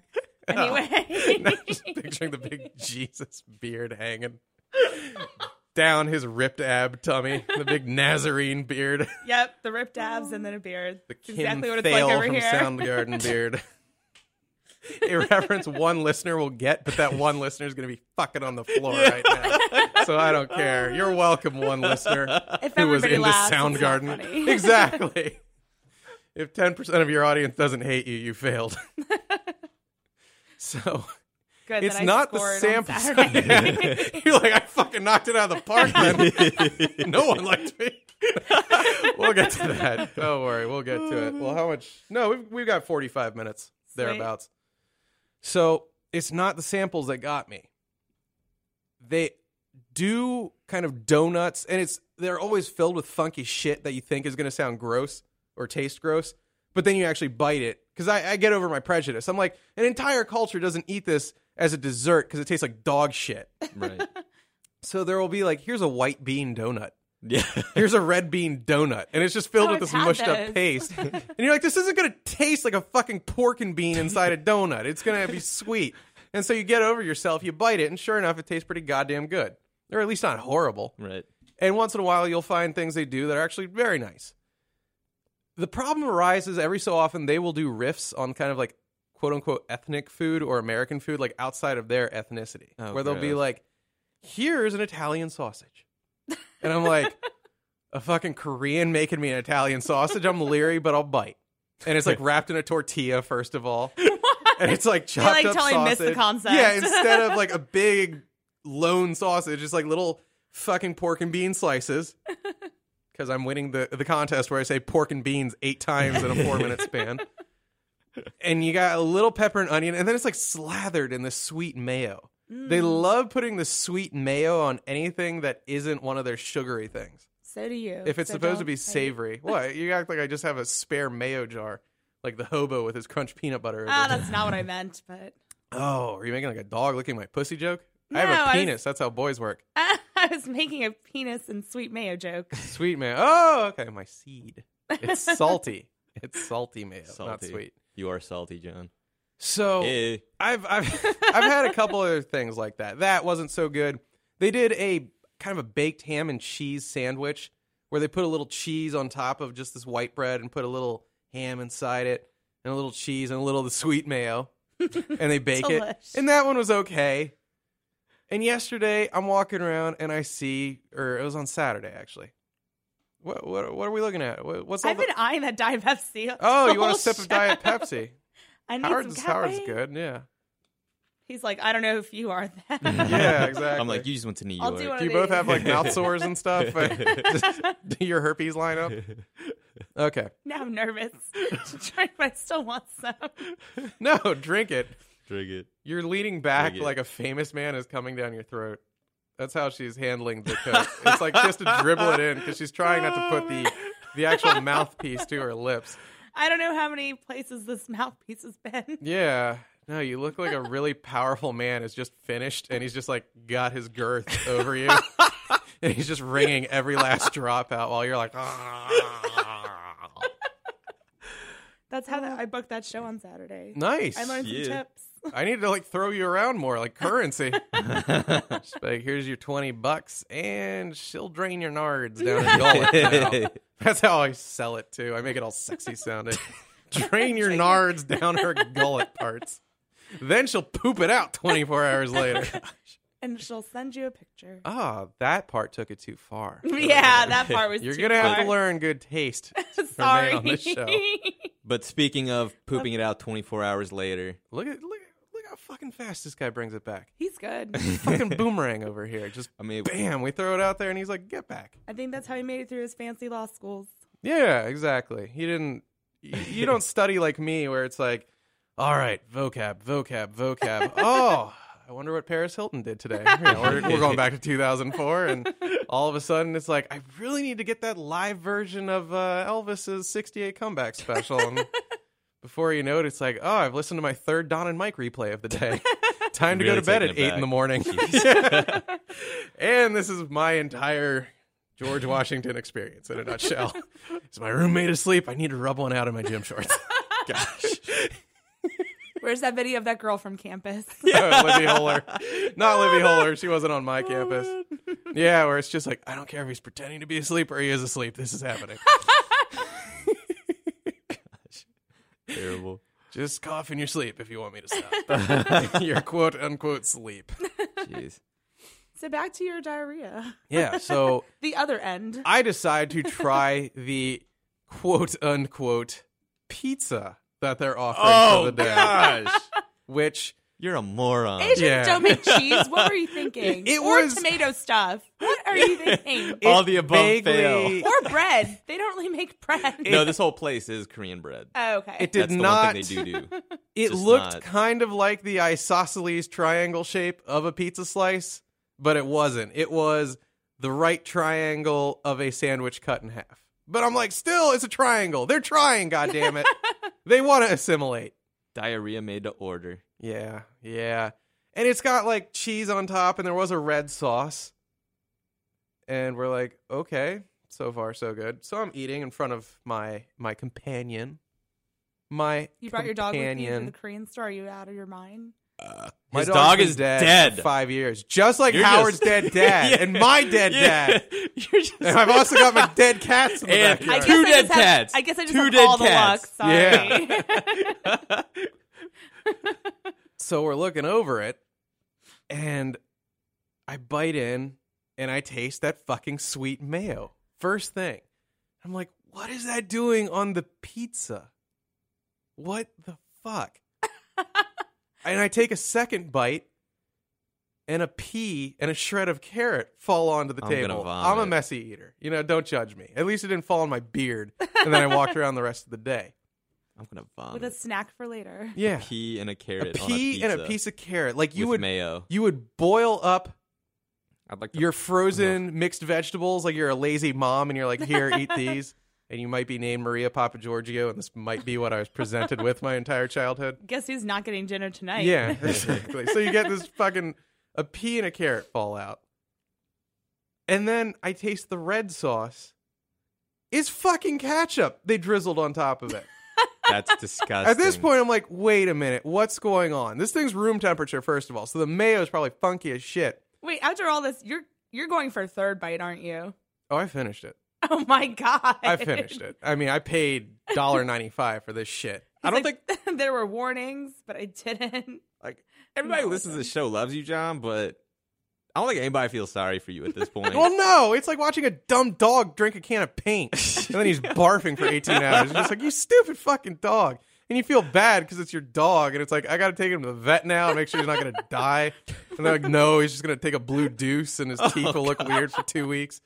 Anyway. No, just picturing the big Jesus beard hanging down his ripped ab tummy, the big Nazarene beard. Yep, the ripped abs and then a beard. The That's Kim exactly what it's Thale like over from here. Soundgarden beard. A reference one listener will get, but that one listener is going to be fucking on the floor right now. So I don't care. You're welcome, one listener If who was everybody into laughs, it's not Soundgarden. funny. Exactly. If ten percent of your audience doesn't hate you, you failed. So Good, it's that I not the scored on sample. Saturday. You're like, I fucking knocked it out of the park, man. No one liked me. We'll get to that. Don't worry, we'll get to it. Well, how much? No, we've we've got forty-five minutes thereabouts. So it's not the samples that got me. They do kind of donuts, and it's they're always filled with funky shit that you think is going to sound gross or taste gross, but then you actually bite it. Because I, I get over my prejudice. I'm like, an entire culture doesn't eat this as a dessert because it tastes like dog shit. Right. So there will be like, here's a white bean donut. Yeah. Here's a red bean donut. And it's just filled Oh, with I've this had mushed up those. paste. And you're like, this isn't going to taste like a fucking pork and bean inside a donut. It's going to be sweet. And so you get over yourself, you bite it, and sure enough, it tastes pretty goddamn good. Or at least not horrible. Right. And once in a while, you'll find things they do that are actually very nice. The problem arises every so often they will do riffs on kind of like quote unquote ethnic food or American food, like outside of their ethnicity, Oh, where they'll be gross. like, here's an Italian sausage. And I'm like, a fucking Korean making me an Italian sausage? I'm leery, but I'll bite. And it's like wrapped in a tortilla, first of all. And it's like chopped like up totally sausage. missed the concept. Yeah, instead of like a big lone sausage, it's like little fucking pork and bean slices. Because I'm winning the, the contest where I say pork and beans eight times in a four minute span. And you got a little pepper and onion, and then it's like slathered in this sweet mayo. Mm. They love putting the sweet mayo on anything that isn't one of their sugary things. So do you. If it's So supposed to don't be fight. savory. What? You act like I just have a spare mayo jar, like the hobo with his crunch peanut butter. over Ah, it. that's not what I meant, but Oh, are you making like a dog licking my pussy joke? I No, have a I was- penis. That's how boys work. I was making a penis and sweet mayo joke. Sweet mayo. Oh, okay. My seed. It's salty. It's salty mayo, not Salty. sweet. You are salty, John. So Eh. I've I've I've had a couple other things like that. That wasn't so good. They did a kind of a baked ham and cheese sandwich where they put a little cheese on top of just this white bread and put a little ham inside it and a little cheese and a little of the sweet mayo and they bake it. Delish. And that one was okay. And yesterday I'm walking around and I see, or it was on Saturday actually. What what what are we looking at? What, what's all I've the? been eyeing that Diet Pepsi. Oh, the you want whole a sip of show. Diet Pepsi? I need Howard's some Howard's caffeine. good, yeah. He's like, I don't know if you are that. Yeah, exactly. I'm like, you just went to New I'll York. do one Do you of both these. have like mouth sores and stuff? Do your herpes line up? Okay. Now I'm nervous. Trying, but I still want some. No, drink it. Drink it. You're leaning back Drink it. like a famous man is coming down your throat. That's how she's handling the coke. It's like just to dribble it in because she's trying not to put the the actual mouthpiece to her lips. I don't know how many places this mouthpiece has been. Yeah. No, you look like a really powerful man is just finished and he's just like got his girth over you. And he's just wringing every last drop out while you're like, That's how that, I booked that show on Saturday. nice. I learned Yeah. some tips. I need to like throw you around more like currency. Just like, here's your twenty bucks and she'll drain your nards down her gullet. now. That's how I sell it too. I make it all sexy sounding. Drain your nards down her gullet parts. Then she'll poop it out twenty-four hours later. And she'll send you a picture. Ah, that part took it too far. Yeah, that part was You're too gonna have far. to learn good taste. Sorry. on this show. But speaking of pooping it out twenty-four hours later, Look at look look how fucking fast this guy brings it back. He's good. Fucking boomerang over here. Just I mean, bam, we throw it out there and he's like, get back. I think that's how he made it through his fancy law schools. Yeah, exactly. He didn't. y- You don't study like me, where it's like, all right, vocab, vocab, vocab. Oh, I wonder what Paris Hilton did today. You know, we're, we're going back to two thousand four, and all of a sudden it's like, I really need to get that live version of uh, Elvis's sixty-eight comeback special. And before you know it, it's like, oh, I've listened to my third Don and Mike replay of the day. Time to go Really to bed taking at it eight back. in the morning. Yeah. And this is my entire George Washington experience in a nutshell. Is my roommate asleep? I need to rub one out in my gym shorts. Gosh. Where's that video of that girl from campus? Yeah, Libby Holler. Not Libby Holler. She wasn't on my campus. Yeah, where it's just like, I don't care if he's pretending to be asleep or he is asleep. This is happening. Terrible. Just cough in your sleep if you want me to stop. Your quote unquote sleep. Jeez. So back to your diarrhea. Yeah, so The other end. I decide to try the quote unquote pizza that they're offering Oh, for the day. gosh. Which You're a moron. Asians Yeah. don't make cheese. What were you thinking? It or was- tomato stuff. What are you thinking? All it the above vaguely- fail. Or bread. They don't really make bread. No, this whole place is Korean bread. Oh, okay. It did That's the not. one thing they do do. It Just looked not- kind of like the isosceles triangle shape of a pizza slice, but it wasn't. It was the right triangle of a sandwich cut in half. But I'm like, still, it's a triangle. They're trying, goddammit. They want to assimilate. Diarrhea made to order. Yeah, yeah. And it's got like cheese on top, and there was a red sauce. And we're like, okay, so far so good. So I'm eating in front of my my companion. My You brought your dog with you to companion. the Korean store. Are you out of your mind? My His dog's dog been is dead, dead. for five years, just like You're Howard's just- dead dad Yeah. and my dead Yeah. dad. You're just And I've also got my dead cats in the And backyard. I Two guess I dead just have- cats. I guess I just Two have dead all cats. the luck. Sorry. So we're looking over it, and I bite in, and I taste that fucking sweet mayo. First thing. I'm like, what is that doing on the pizza? What the fuck? And I take a second bite, and a pea and a shred of carrot fall onto the I'm gonna table. vomit. I'm a messy eater. You know, don't judge me. At least it didn't fall on my beard, and then I walked around the rest of the day. I'm gonna With vomit. a snack for later. Yeah. Pea and a A carrot on a pea pizza and a piece of carrot. Like you with would mayo. you would boil up I'd like to your frozen mixed vegetables like you're a lazy mom and you're like, here, eat these. And you might be named Maria Papagiorgio, and this might be what I was presented with my entire childhood. Guess who's not getting dinner tonight? Yeah, exactly. So you get this fucking, a pea and a carrot fall out. And then I taste the red sauce. It's fucking ketchup they drizzled on top of it. That's disgusting. At this point, I'm like, wait a minute, what's going on? This thing's room temperature, first of all, so the mayo is probably funky as shit. Wait, after all this, you're you're going for a third bite, aren't you? Oh, I finished it. Oh my god. I finished it. I mean, I paid one dollar ninety-five for this shit. I don't Like, there were warnings, but I didn't. like everybody who listens to the show loves you, John, but I don't think anybody feels sorry for you at this point. Well, no, it's like watching a dumb dog drink a can of paint, and then he's barfing for eighteen hours. It's just like, you stupid fucking dog. And you feel bad because it's your dog, and it's like, I got to take him to the vet now and make sure he's not going to die. And they're like, no, he's just going to take a blue deuce, and his teeth will look weird for two weeks.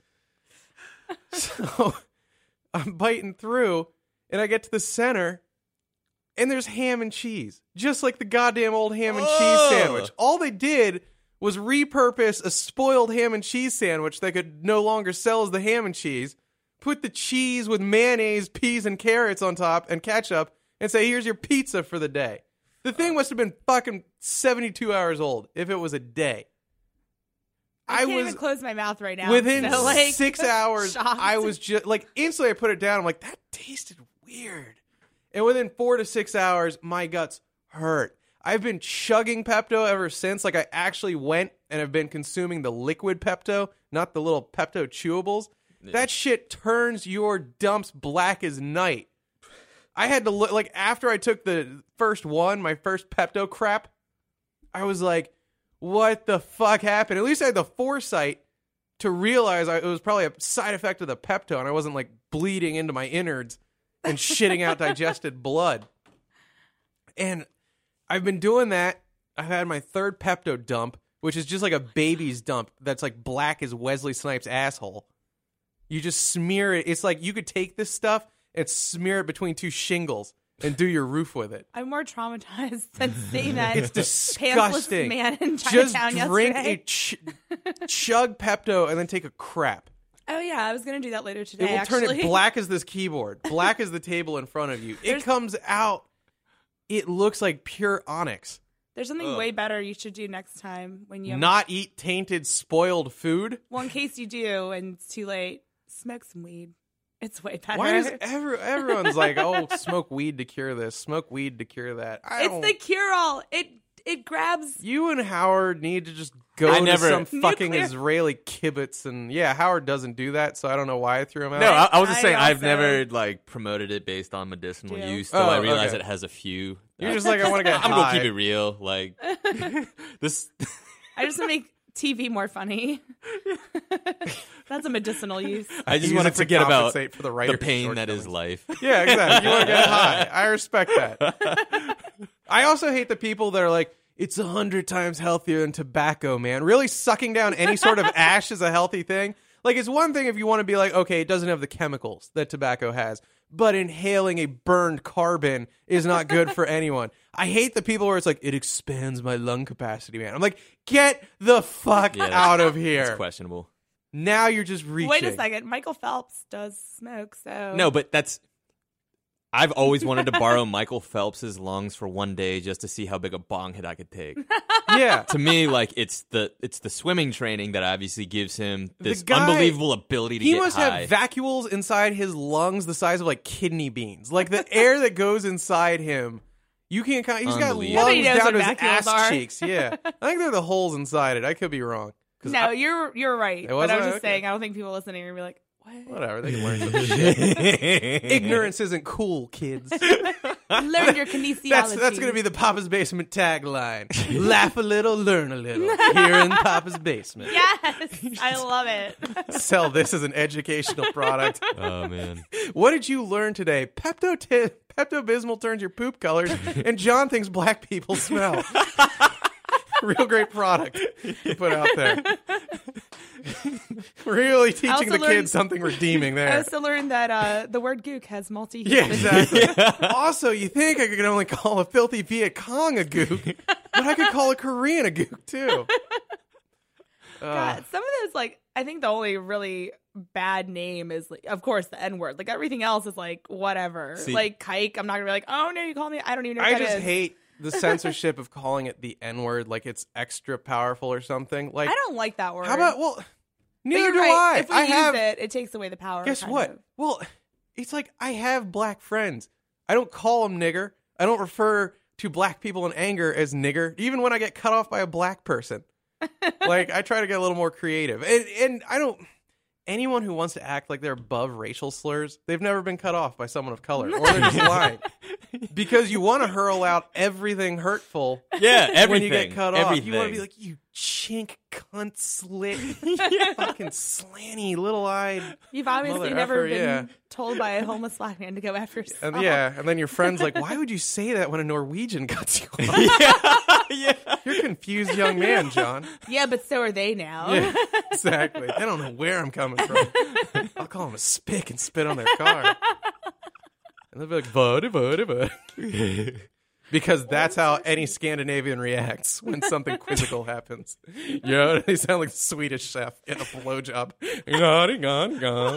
So I'm biting through, and I get to the center, and there's ham and cheese, just like the goddamn old ham and cheese Oh. sandwich. All they did was repurpose a spoiled ham and cheese sandwich that could no longer sell as the ham and cheese, put the cheese with mayonnaise, peas, and carrots on top, and ketchup, and say, here's your pizza for the day. The thing must have been fucking seventy-two hours old if it was a day. I, I can't was even close my mouth right now. within so, like, six hours. shocked. I was just like, instantly I put it down. I'm like, that tasted weird. And within four to six hours, my guts hurt. I've been chugging Pepto ever since. Like, I actually went and have been consuming the liquid Pepto, not the little Pepto chewables. That shit turns your dumps black as night. I had to look, like, after I took the first one, my first Pepto crap, I was like, what the fuck happened? At least I had the foresight to realize I, it was probably a side effect of the Pepto, and I wasn't, like, bleeding into my innards and shitting out digested blood. And I've been doing that. I've had my third Pepto dump, which is just like a baby's dump that's like black as Wesley Snipes' asshole. You just smear it. It's like you could take this stuff and smear it between two shingles and do your roof with it. I'm more traumatized than seeing that It's pantsless disgusting. man in Just Chinatown drink yesterday. a ch- chug Pepto and then take a crap. Oh yeah, I was gonna do that later today. It will actually. turn it black as this keyboard, black as the table in front of you. It There's- comes out. It looks like pure onyx. There's something Ugh. way better you should do next time when you have Not eat tainted, spoiled food. well, in case you do and it's too late, smoke some weed. It's way better. Why does every, everyone's like, oh, smoke weed to cure this, smoke weed to cure that? I it's don't, the cure-all. It it grabs. You and Howard need to just go I to never- some fucking Nuclear- Israeli kibbutz, and yeah, Howard doesn't do that, so I don't know why I threw him out. No, I, I was just I saying I've also- never like promoted it based on medicinal Do. use, though Oh, I realize okay. it has a few. You're just like, I want to get I'm high. gonna keep it real. Like this. I just want to make T V more funny. That's a medicinal use. I just Use want it to to forget about compensate for the the writer's pain that is shortcomings. life. Yeah, exactly. You want to get high. I respect that. I also hate the people that are like, it's a hundred times healthier than tobacco, man. Really sucking down any sort of ash is a healthy thing. Like, it's one thing if you want to be like, okay, it doesn't have the chemicals that tobacco has, but inhaling a burned carbon is not good for anyone. I hate the people where it's like, it expands my lung capacity, man. I'm like, get the fuck Yeah, that's- out of It's here. questionable. Now you're just reaching. Wait a second. Michael Phelps does smoke, so No, but that's. I've always wanted to borrow Michael Phelps's lungs for one day just to see how big a bong hit I could take. Yeah. To me, like it's the it's the swimming training that obviously gives him this guy- unbelievable ability to He get must high. have vacuoles inside his lungs the size of like kidney beans. Like the air that goes inside him. You can't count. He's got Unbelievable. lungs Nobody knows down to what his vacuoles ass are. cheeks. Yeah. I think they're the holes inside it. I could be wrong. 'Cause No, I- you're you're right. It But wasn't? I was just Okay. saying, I don't think people listening are gonna be like, what? whatever. They can learn some shit. Ignorance isn't cool, kids. Learn your kinesiology. That's that's gonna be the Papa's Basement tagline. Laugh a little, learn a little. Here in Papa's Basement. Yes, I love it. Sell this as an educational product. Oh man. What did you learn today? Pepto t- Pepto-Bismol turns your poop colors, and John thinks black people smell. Real great product to put out there. Really teaching also the learned- kids something redeeming I there. also learned that uh, the word gook has multi. Yeah, exactly. Also, you think I could only call a filthy Viet Cong a gook, but I could call a Korean a gook too. God, some of those, like, I think the only really bad name is, like, of course, the N word. Like, everything else is like whatever. See- like kike, I'm not gonna be like, oh no, you call me. I don't even know. I what that just is. hate the censorship of calling it the N word, like it's extra powerful or something. Like, I don't like that word. how about well, But neither you're do right. I. If we I use have. it, it takes away the power. Guess kind what? of. Well, it's like I have black friends. I don't call them nigger. I don't refer to black people in anger as nigger, even when I get cut off by a black person. Like, I try to get a little more creative. And, and I don't... Anyone who wants to act like they're above racial slurs, they've never been cut off by someone of color. Or they're just lying. Because you want to hurl out everything hurtful Yeah, everything. when you get cut off. everything. You want to be like, you chink, cunt, slit, fucking slanty, little-eyed... You've obviously Mother never effer, been yeah. told by a homeless black man to go after yourself. And yeah, and then your friend's like, why would you say that when a Norwegian cuts you off? yeah, yeah. You're a confused young man, John. Yeah, but so are they now. Yeah, exactly. They don't know where I'm coming from. I'll call them a spick and spit on their car. And they'll be like, buddy, buddy, buddy. Because that's how any Scandinavian reacts when something quizzical happens. Yeah, they sound like a Swedish chef in a blowjob. Gone, gone, gone.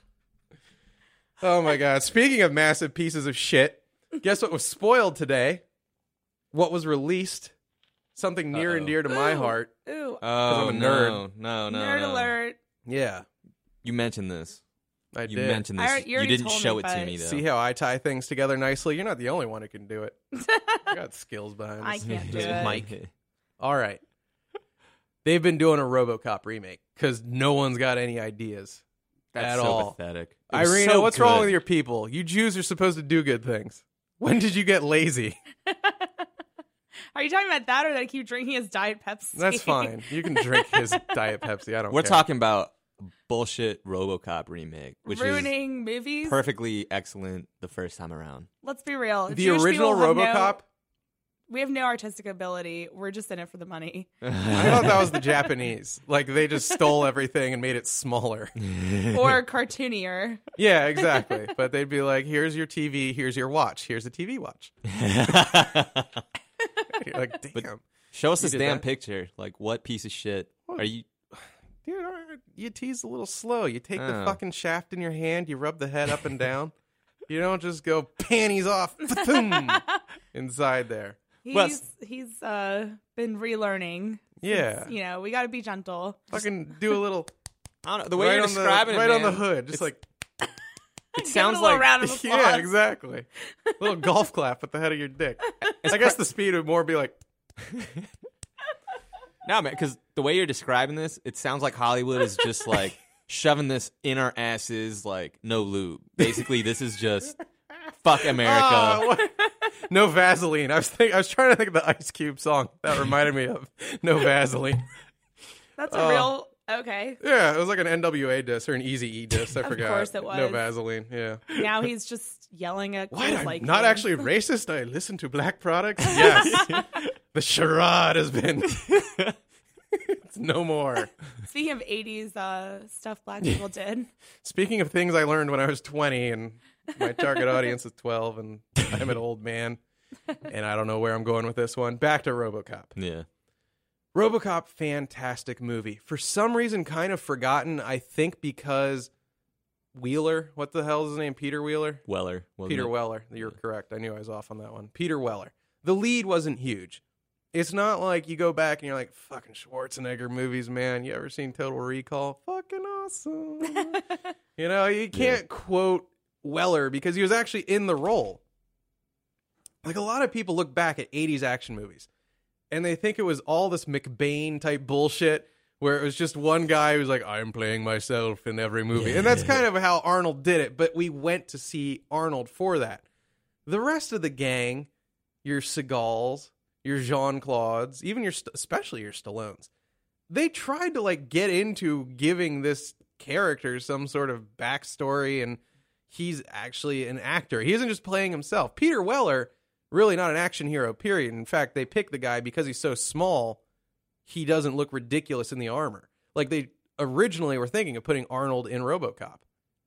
Oh my God. Speaking of massive pieces of shit, guess what was spoiled today? What was released? Something near and Uh-oh. dear to my Ooh. heart. Ooh, Oh, I'm a nerd. No, no, no. nerd no. alert. Yeah, You mentioned this. I You did. mentioned I this. already- you you already didn't told show me, it to but- me though. See how I tie things together nicely? You're not the only one who can do it. I got skills behind I this. can't do this it. mic. All right. They've been doing a RoboCop remake because no one's got any ideas That's at so all. pathetic. It was Irina, so what's wrong good. with your people? You Jews are supposed to do good things. When did you get lazy? Are you talking about that or that I keep drinking his Diet Pepsi? That's fine. You can drink his Diet Pepsi. I don't We're care. talking about a bullshit RoboCop remake, which Ruining is movies? perfectly excellent the first time around. Let's be real. the Jewish original people have no- RoboCop. we have no artistic ability. We're just in it for the money. I thought that was the Japanese. Like, they just stole everything and made it smaller. Or cartoonier. Yeah, exactly. But they'd be like, here's your T V, here's your watch, here's a T V watch. You're like, damn. But- Show us You this did damn that? picture. Like, what piece of shit are you? Dude, all right, you tease a little slow. You take the Oh. fucking shaft in your hand, you rub the head up and down. You don't just go panties off fa-thum, inside there. He's Well, he's uh been relearning. Yeah. Since, you know, we got to be gentle. Fucking do a little I don't know. The way right you're on the describing right it, on the man, hood, just it's- like It sounds a little like round of applause. Yeah, exactly. A little golf clap at the head of your dick. I guess the speed would more be like, no, man, because the way you're describing this, it sounds like Hollywood is just like shoving this in our asses like no lube. Basically, this is just fuck America. "Ah, what?" No Vaseline. I was think I was trying to think of the Ice Cube song that reminded me of No Vaseline. That's a Uh, real okay. Yeah, it was like an N W A diss or an Easy E diss. I Of forgot. course it No was. Vaseline. Yeah. Now he's just yelling at What? girls I'm like not him. actually racist. I listen to black products. Yes. The charade has been. It's no more. Speaking of eighties uh, stuff black people did. Speaking of things I learned when I was twenty and my target audience is twelve and I'm an old man and I don't know where I'm going with this one. Back to RoboCop. Yeah. RoboCop, fantastic movie. For some reason, kind of forgotten, I think because Wheeler, what the hell is his name? Peter Wheeler? Weller. wasn't Peter it? Weller. You're correct. I knew I was off on that one. Peter Weller. The lead wasn't huge. It's not like you go back and you're like, fucking Schwarzenegger movies, man. You ever seen Total Recall? Fucking awesome. You know, you can't quote Weller because he was actually in the role. Like a lot of people look back at eighties action movies and they think it was all this McBain type bullshit where it was just one guy who's like, I'm playing myself in every movie. And that's kind of how Arnold did it, but we went to see Arnold for that. The rest of the gang, your Seagals, your Jean-Claudes, even your, especially your Stallones, they tried to like get into giving this character some sort of backstory and he's actually an actor. He isn't just playing himself. Peter Weller, really not an action hero, period. In fact, they picked the guy because he's so small, he doesn't look ridiculous in the armor. Like they originally were thinking of putting Arnold in RoboCop.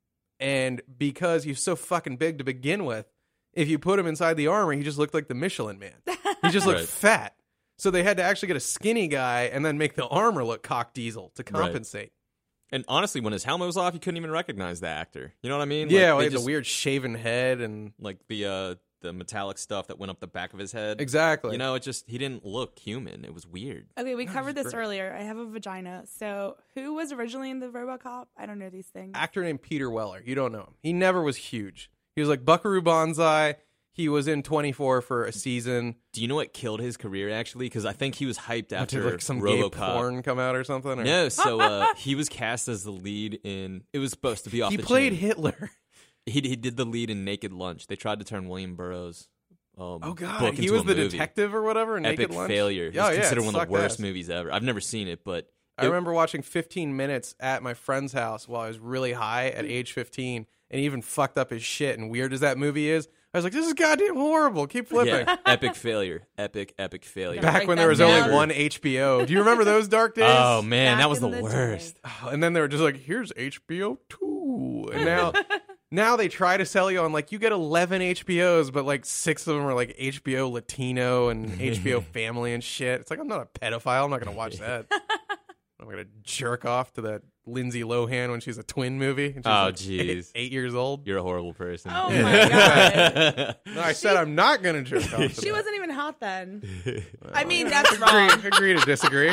And because he's so fucking big to begin with, if you put him inside the armor, he just looked like the Michelin Man. He just looked Right. fat. So they had to actually get a skinny guy and then make the armor look cock diesel to compensate. And honestly, when his helmet was off, you couldn't even recognize the actor. You know what I mean? Yeah, Like, well, they he had just- the weird shaven head and like the uh, the metallic stuff that went up the back of his head. exactly. You know, it just he didn't look human. It was weird. Okay, we covered this great. earlier. I have a vagina. So who was originally in the RoboCop? I don't know these things. Actor named Peter Weller. You don't know him. He never was huge. He was like Buckaroo Banzai. He was in twenty-four for a season. Do you know what killed his career actually? Because I think he was hyped Did after like some gay RoboCop. porn come out or something? Or? No, so uh, he was cast as the lead in. It was supposed to be off. He the played chain. Hitler. He he did the lead in Naked Lunch. They tried to turn William Burroughs. Um, Oh god, book he into was a the movie. detective or whatever. in Epic Naked Lunch? failure. It's Oh, yeah, considered it one of the sucked worst ass. movies ever. I've never seen it, but I it- remember watching fifteen minutes at my friend's house while I was really high at age fifteen, and he even fucked up his shit. And weird as that movie is, I was like, "This is goddamn horrible." Keep flipping. yeah, epic failure. Epic, epic failure. Back- Back when there that was down. only one H B O. Do you remember those dark days? Oh man, Back that was the in the worst. Oh, and then they were just like, "Here's H B O two," and now, now they try to sell you on like you get eleven H B Os, but like six of them are like H B O Latino and H B O Family and shit. It's like I'm not a pedophile. I'm not gonna watch that. I'm gonna jerk off to that Lindsay Lohan when she's a twin movie. And she's Oh, like jeez. eight, eight years old. You're a horrible person. Oh my god. No, I said I'm not gonna jerk off. To She that. wasn't even hot then. I mean, that's wrong. Agree, agree to disagree.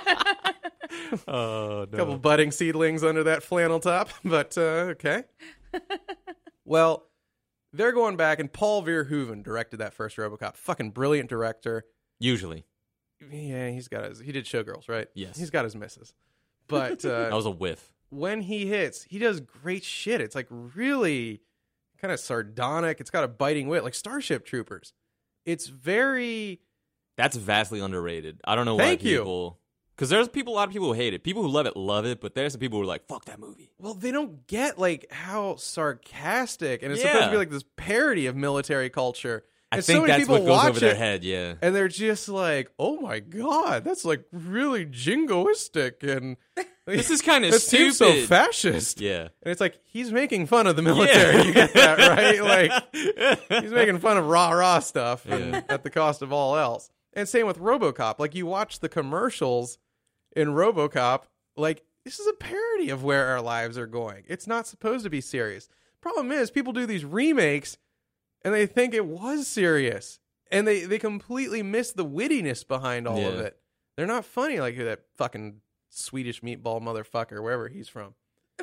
Oh no. Couple budding seedlings under that flannel top, but uh, okay. Well, they're going back, and Paul Verhoeven directed that first RoboCop. Fucking brilliant director. Usually, Yeah, he's got his. He did Showgirls, right? Yes. He's got his misses, but that uh, was a whiff. when he hits, he does great shit. It's like really kind of sardonic. It's got a biting wit, like Starship Troopers. It's very. That's vastly underrated. I don't know Thank why you. people. Because there's people, a lot of people who hate it. People who love it love it, but there's some people who are like, "Fuck that movie." Well, they don't get like how sarcastic, and it's Yeah. supposed to be like this parody of military culture. I And think so many that's people what goes watch over their it, head. Yeah. and they're just like, "Oh my god, that's like really jingoistic," and This is kind of that stupid. seems so fascist. Yeah. And it's like he's making fun of the military. You get that right? Like he's making fun of rah rah stuff and Yeah. at the cost of all else. And same with RoboCop. Like you watch the commercials in RoboCop, like this is a parody of where our lives are going. It's not supposed to be serious. Problem is, people do these remakes and they think it was serious, and they they completely miss the wittiness behind all of Yeah. it. They're not funny like that fucking Swedish meatball motherfucker, wherever he's from.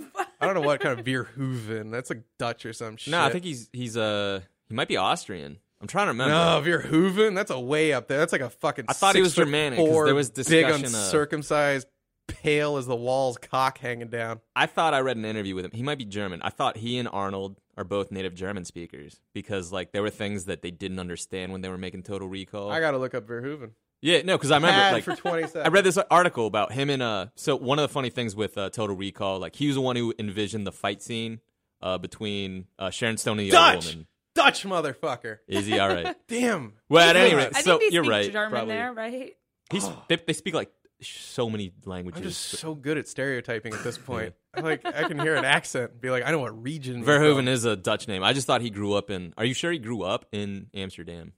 I don't know what kind of Verhoeven. That's like Dutch or some shit. No, I think he's he's uh he might be Austrian. I'm trying to remember. No, Verhoeven. That's a way up there. That's like a fucking. I thought he was six foot Germanic, 'cause four, there was big, discussion of- uncircumcised, pale as the walls, cock hanging down. I thought I read an interview with him. He might be German. I thought he and Arnold are both native German speakers because like there were things that they didn't understand when they were making Total Recall. I gotta look up Verhoeven. Yeah, no, because I remember Ad like for twenty seconds. I read this article about him and uh. So one of the funny things with uh, Total Recall, like he was the one who envisioned the fight scene uh between uh, Sharon Stone and the other Dutch, woman. Dutch motherfucker. Is he all right? Damn. Well, at any Yeah. rate, I so think they you're speak right. German probably. there, right? He's they, they speak like so many languages. I'm just so good at stereotyping at this point. I like I can hear an accent and be like, I know what region. you're Verhoeven from. is a Dutch name. I just thought he grew up in. Are you sure he grew up in Amsterdam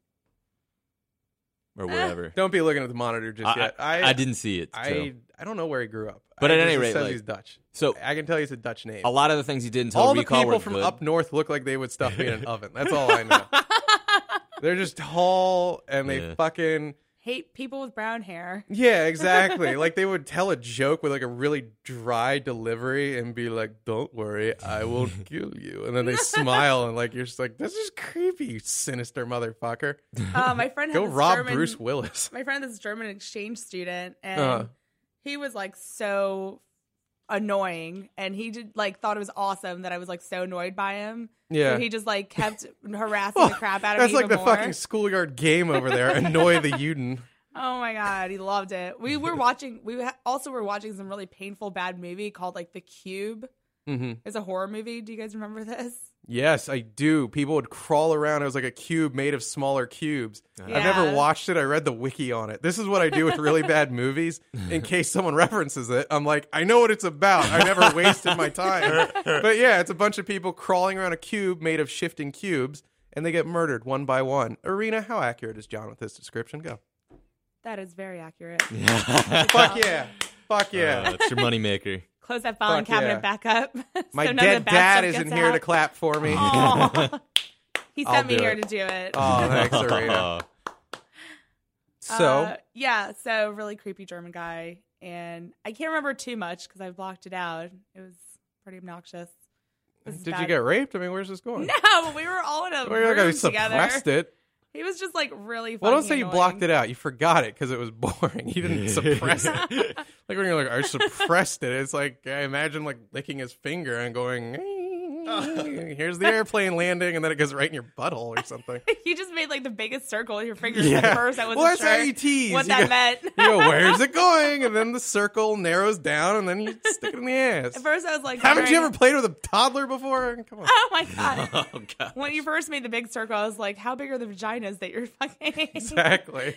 or wherever? Don't be looking at the monitor just I, yet. I, I didn't see it. I, so. I don't know where he grew up. But I at just- any it rate, says like- he's Dutch. So I can tell you it's a Dutch name. a lot of the things he did in Total all the Recall people were from good. up north look like they would stuff me in an oven. That's all I know. They're just tall and they Yeah. fucking Hate people with brown hair. yeah, exactly. Like they would tell a joke with like a really dry delivery and be like, "Don't worry, I won't kill you," and then they smile and like you're just like, "This is creepy, you sinister motherfucker." Uh, my friend had Go this rob German, Bruce Willis. My friend had this German exchange student, and Uh. he was like so annoying, and he did like thought it was awesome that I was like so annoyed by him. Yeah. So he just like kept harassing the crap out of That's me like even the more. fucking schoolyard game over there. Annoy the Uden. Oh my god, he loved it. We were watching. We ha- also were watching some really painful bad movie called like The Cube. Mm-hmm. It's a horror movie. Do you guys remember this? Yes, I do. People would crawl around. It was like a cube made of smaller cubes. I've never Yeah. watched it. I read the wiki on it. This is what I do with really bad movies. In case someone references it, I'm like, I know what it's about. I never wasted my time. But yeah, it's a bunch of people crawling around a cube made of shifting cubes, and they get murdered one by one. Arena, how accurate is John with this description? Go. That is very accurate. Fuck yeah. Fuck yeah. Uh, it's your moneymaker. Close that filing Fuck cabinet yeah. back up. my so none of dead the bad dad stuff isn't gets here to out. clap for me. Aw. He I'll sent me do here it. to do it. Oh, thanks, Arena. So, Uh, yeah, so really creepy German guy, and I can't remember too much because I blocked it out. It was pretty obnoxious. This is did you bad. get raped? I mean, where's this going? No, we were all in a Well, you're like, I room suppressed together. it. He was just like really. Well, don't fucking say you annoying. blocked it out. You forgot it because it was boring. You didn't suppress it. Like when you're like, I suppressed it. It's like I imagine like licking his finger and going, here's the airplane landing, and then it goes right in your butthole or something. You just made like the biggest circle with your fingers Yeah. at first. I wasn't Well, that's sure how you tease. what You that go- meant. You go, where's it going? And then the circle narrows down, and then you stick it in the ass. At first, I was like, Haven't you wondering- ever played with a toddler before? Come on. Oh my god! Oh god. When you first made the big circle, I was like, "How big are the vaginas that you're fucking?" Exactly.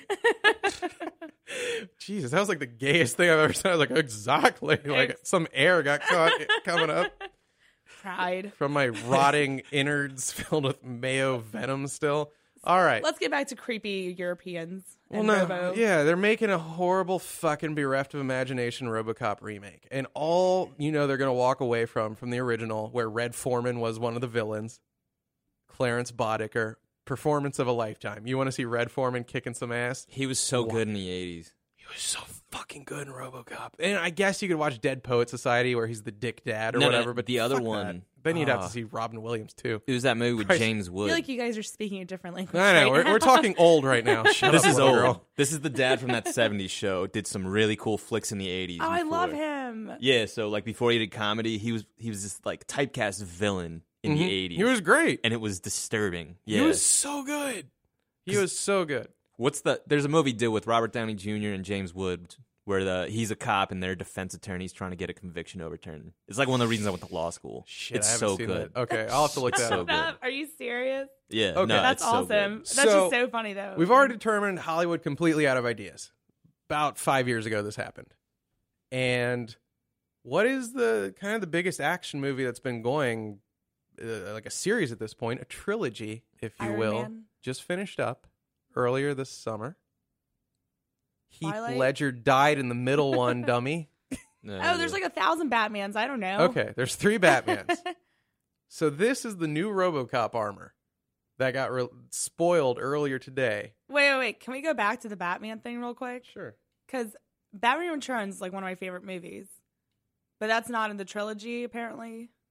Jesus, that was like the gayest thing I've ever said. I was like, exactly. Like some air got caught coming up Pride. from my rotting innards filled with mayo venom still. All right. Let's get back to creepy Europeans. Well, And no, Robo. yeah, they're making a horrible fucking bereft of imagination RoboCop remake. And all you know they're going to walk away from, from the original, where Red Foreman was one of the villains, Clarence Boddicker, performance of a lifetime. You want to see Red Foreman kicking some ass? He was so good in the eighties. He was so fucking good in RoboCop. And I guess you could watch Dead Poet Society where he's the dick dad or No, no, whatever. But the other fuck one, that. Then you'd have uh, to see Robin Williams too. It was that movie with Christ. James I Wood. feel like you guys are speaking a different language. I know right we're, now. we're talking old right now. Shut this up, is little old. girl. This is the dad from that seventies show. Did some really cool flicks in the eighties. Oh, I before. love him. Yeah, so like before he did comedy, he was he was this like typecast villain in the Mhm. eighties. He was great. and it was disturbing. Yeah. He was so good. He was so good. What's the There's a movie did with Robert Downey Junior and James Wood where the he's a cop and their defense attorney's trying to get a conviction overturned. It's like one of the reasons I went to law school. Shit, it's I haven't so seen good. that. Okay, I'll have to look that So up. good. Stop. Are you serious? Yeah, Okay. no, That's it's so awesome. good. That's So, just so funny, though. We've already determined Hollywood completely out of ideas. About five years ago, this happened. And what is the kind of the biggest action movie that's been going, uh, like a series at this point, a trilogy, if you Iron will, Man? just finished up earlier this summer. Heath Twilight? Ledger died in the middle one, dummy. No, Oh, there's like a thousand Batmans. I don't know. Okay, there's three Batmans. So this is the new RoboCop armor that got re- spoiled earlier today. Wait, wait, wait. Can we go back to the Batman thing real quick? Sure. Because Batman Returns is like one of my favorite movies, but that's not in the trilogy apparently.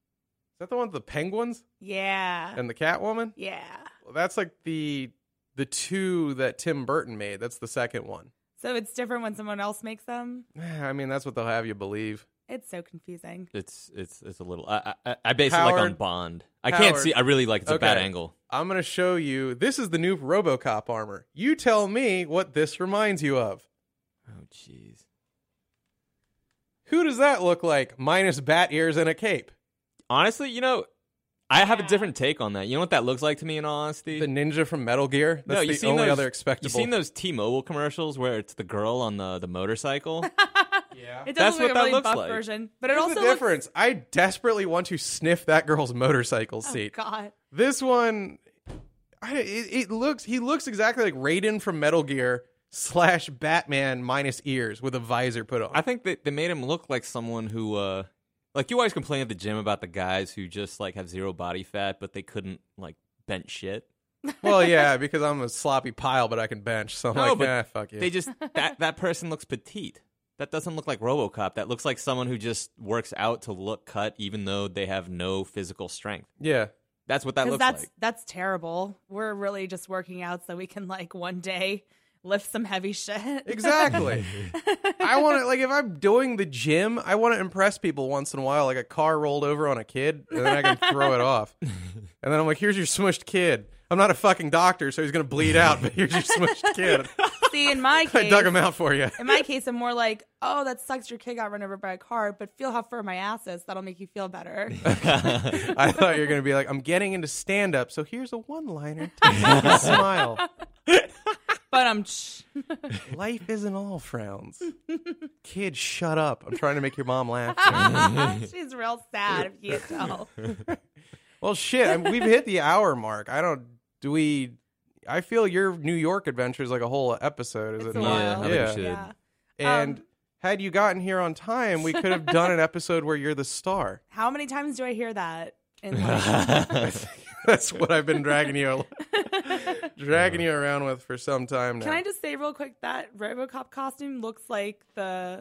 that the one with the penguins Yeah. and the Catwoman? Yeah. Well, that's like the the two that Tim Burton made. That's the second one. So it's different when someone else makes them? I mean, that's what they'll have you believe. It's so confusing. It's it's it's a little. I I, I base it like on Howard- Bond. I can't Howard- see. I really like it's a bad Okay. angle. I'm going to show you. This is the new RoboCop armor. You tell me what this reminds you of. Oh jeez. Who does that look like minus bat ears and a cape? Honestly, you know, I have Yeah. a different take on that. You know what that looks like to me? In all honesty, The ninja from Metal Gear? That's no, you the seen only those, other expectable. You seen those T-Mobile commercials where it's the girl on the the motorcycle? Yeah. It does That's look what like that a really looks buff like. version. But it Here's also the looks... difference. I desperately want to sniff that girl's motorcycle Oh, seat. God. This one, I, it, it looks. He looks exactly like Raiden from Metal Gear slash Batman minus ears with a visor put on. I think that they made him look like someone who, uh, like you always complain at the gym about the guys who just like have zero body fat, but they couldn't like bench shit. Well, yeah, because I'm a sloppy pile, but I can bench. So I'm No, like, but nah, fuck you. They just that that person looks petite. That doesn't look like RoboCop. That looks like someone who just works out to look cut, even though they have no physical strength. yeah. That's what that Because looks that's like. that's terrible. We're really just working out so we can like one day lift some heavy shit. Exactly. I want to, like, if I'm doing the gym, I want to impress people once in a while, like a car rolled over on a kid, and then I can throw it off. And then I'm like, here's your smushed kid. I'm not a fucking doctor, so he's going to bleed out, but here's your smushed kid. See, in my I case, dug him out for you. in my case, I'm more like, oh, that sucks. Your kid got run over by a car, but feel how firm my ass is. That'll make you feel better. I thought you were going to be like, I'm getting into stand-up, so here's a one-liner to make you smile. But I'm. Life isn't all frowns. Kid, shut up. I'm trying to make your mom laugh. She's real sad if you can't tell. Well, shit, I mean, we've hit the hour mark. I don't, do we, I feel your New York adventure is like a whole episode, is It's it a not? Yeah, I while. think we Yeah. should. Yeah. And Um, had you gotten here on time, we could have done an episode where you're the star. How many times do I hear that in life? That's what I've been dragging you, dragging you around with for some time now. Can I just say real quick that RoboCop costume looks like the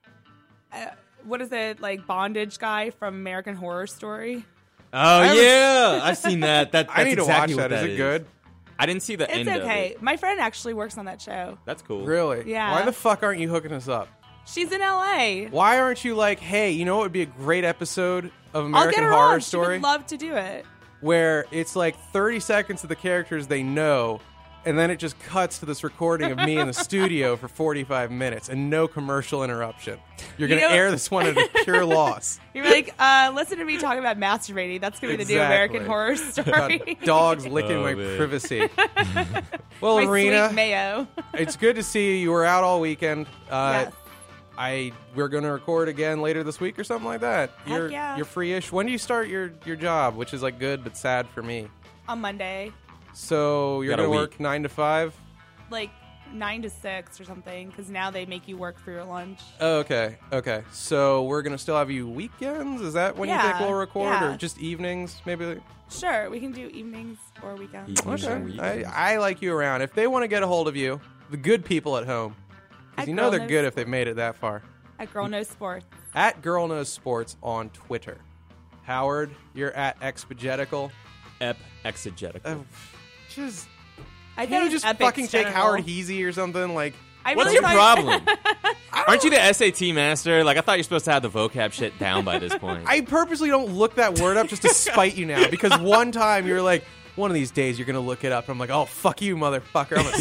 uh, what is it, like bondage guy from American Horror Story? Oh haven't- yeah, I've seen that. That that's I need exactly to watch what that. Is it good? I didn't see the It's end of okay. it. My friend actually works on that show. That's cool. Really? Yeah. Why the fuck aren't you hooking us up? She's in L A. Why aren't you like, hey, you know what would be a great episode of I'll American get her Horror on. Story? She would love to do it. Where it's like thirty seconds of the characters they know, and then it just cuts to this recording of me in the studio for forty-five minutes and no commercial interruption. You're You going to know- air this one at a pure loss. You're like, uh, listen to me talking about masturbating. That's going to be the new Exactly. American Horror Story. About dogs licking Oh, my man. privacy. Well, My Arena, sweet mayo. it's good to see you. You were out all weekend. Uh, Yes. I we're going to record again later this week or something like that. Heck you're yeah. you're free-ish. When do you start your your job, which is like good but sad for me? On Monday, So you're Got a going to week. work nine to five. like nine to six or something, because now they make you work for your lunch. Oh, okay, okay. So we're gonna still have you weekends. Is that when you Yeah, think we'll record, yeah. or just evenings? Maybe. Sure, we can do evenings or weekends. Evenings Okay. and I, weekends. I like you around. If they want to get a hold of you, the good people at home, because At you know Girl they're Knows good if they've made it that far. At Girl Knows Sports. At Girl Knows Sports on Twitter. Howard, you're at Expegetical. Ep exegetical. Uh, just I can't thought you it was just Epic's fucking take general. Howard Heasy or something like? I What's really your thought- problem? Aren't you the S A T master? Like I thought you're supposed to have the vocab shit down by this point. I purposely don't look that word up just to spite you now, because one time you're like, one of these days you're gonna look it up. And I'm like, oh fuck you, motherfucker! I'm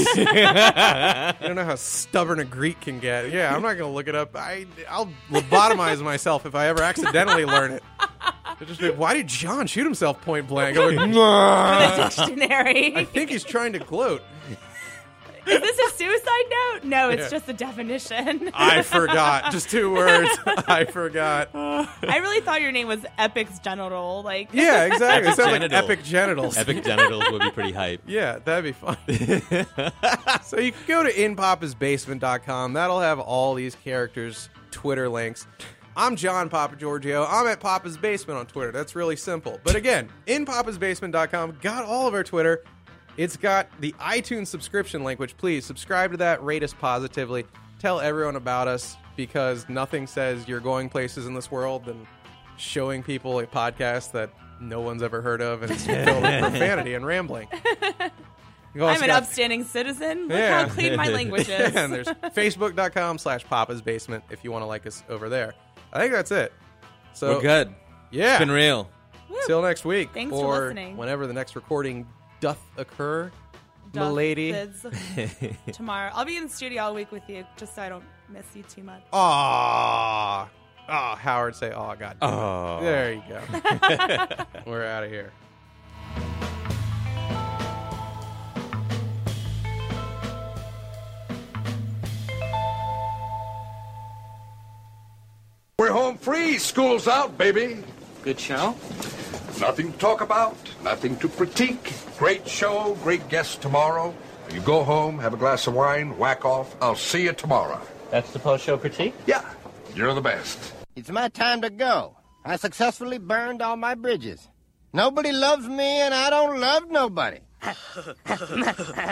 a, I don't know how stubborn a Greek can get. Yeah, I'm not gonna look it up. I I'll lobotomize myself if I ever accidentally learn it. I'll just be like, why did John shoot himself point blank? I'm like, "Nah." The dictionary. I think he's trying to gloat. Is this a suicide note? No, it's Yeah. just a definition. I forgot. Just two words. I forgot. I really thought your name was Epic's Genital. Like, Yeah, exactly. It sounds like Genital. epic genitals. Epic genitals would be pretty hype. Yeah, that'd be fun. So you can go to in papas basement dot com. That'll have all these characters' Twitter links. I'm John Papa Giorgio. I'm at Papa's Basement on Twitter. That's really simple. But again, in papas basement dot com, got all of our Twitter. It's got the iTunes subscription link, which please subscribe to that, rate us positively, tell everyone about us, because nothing says you're going places in this world than showing people a podcast that no one's ever heard of, and it's filled with profanity and rambling. You also I'm an got- upstanding citizen. Look Yeah. how clean my language is. and there's facebook.com slash Papa's Basement if you want to like us over there. I think that's it. So We're good. Yeah. It's been real. Till next week. Thanks for or listening. whenever the next recording doth occur. Duff Milady. bids tomorrow. I'll be in the studio all week with you, just so I don't miss you too much. Aww. Oh, Howard, say, oh, God. damn it." Oh. There you go. We're out of here. We're home free. School's out, baby. Good show? Nothing to talk about, nothing to critique. Great show, great guests tomorrow. You go home, have a glass of wine, whack off. I'll see you tomorrow. That's the post-show critique? Yeah, you're the best. It's my time to go. I successfully burned all my bridges. Nobody loves me, and I don't love nobody. Then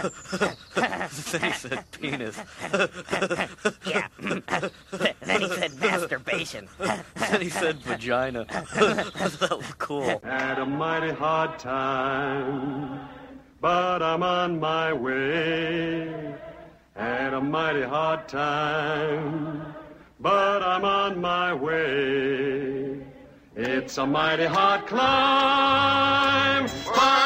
he said penis. Yeah. Then he said masturbation. Then he said vagina. That was cool. Had a mighty hard time, but I'm on my way. Had a mighty hard time, but I'm on my way. It's a mighty hard climb.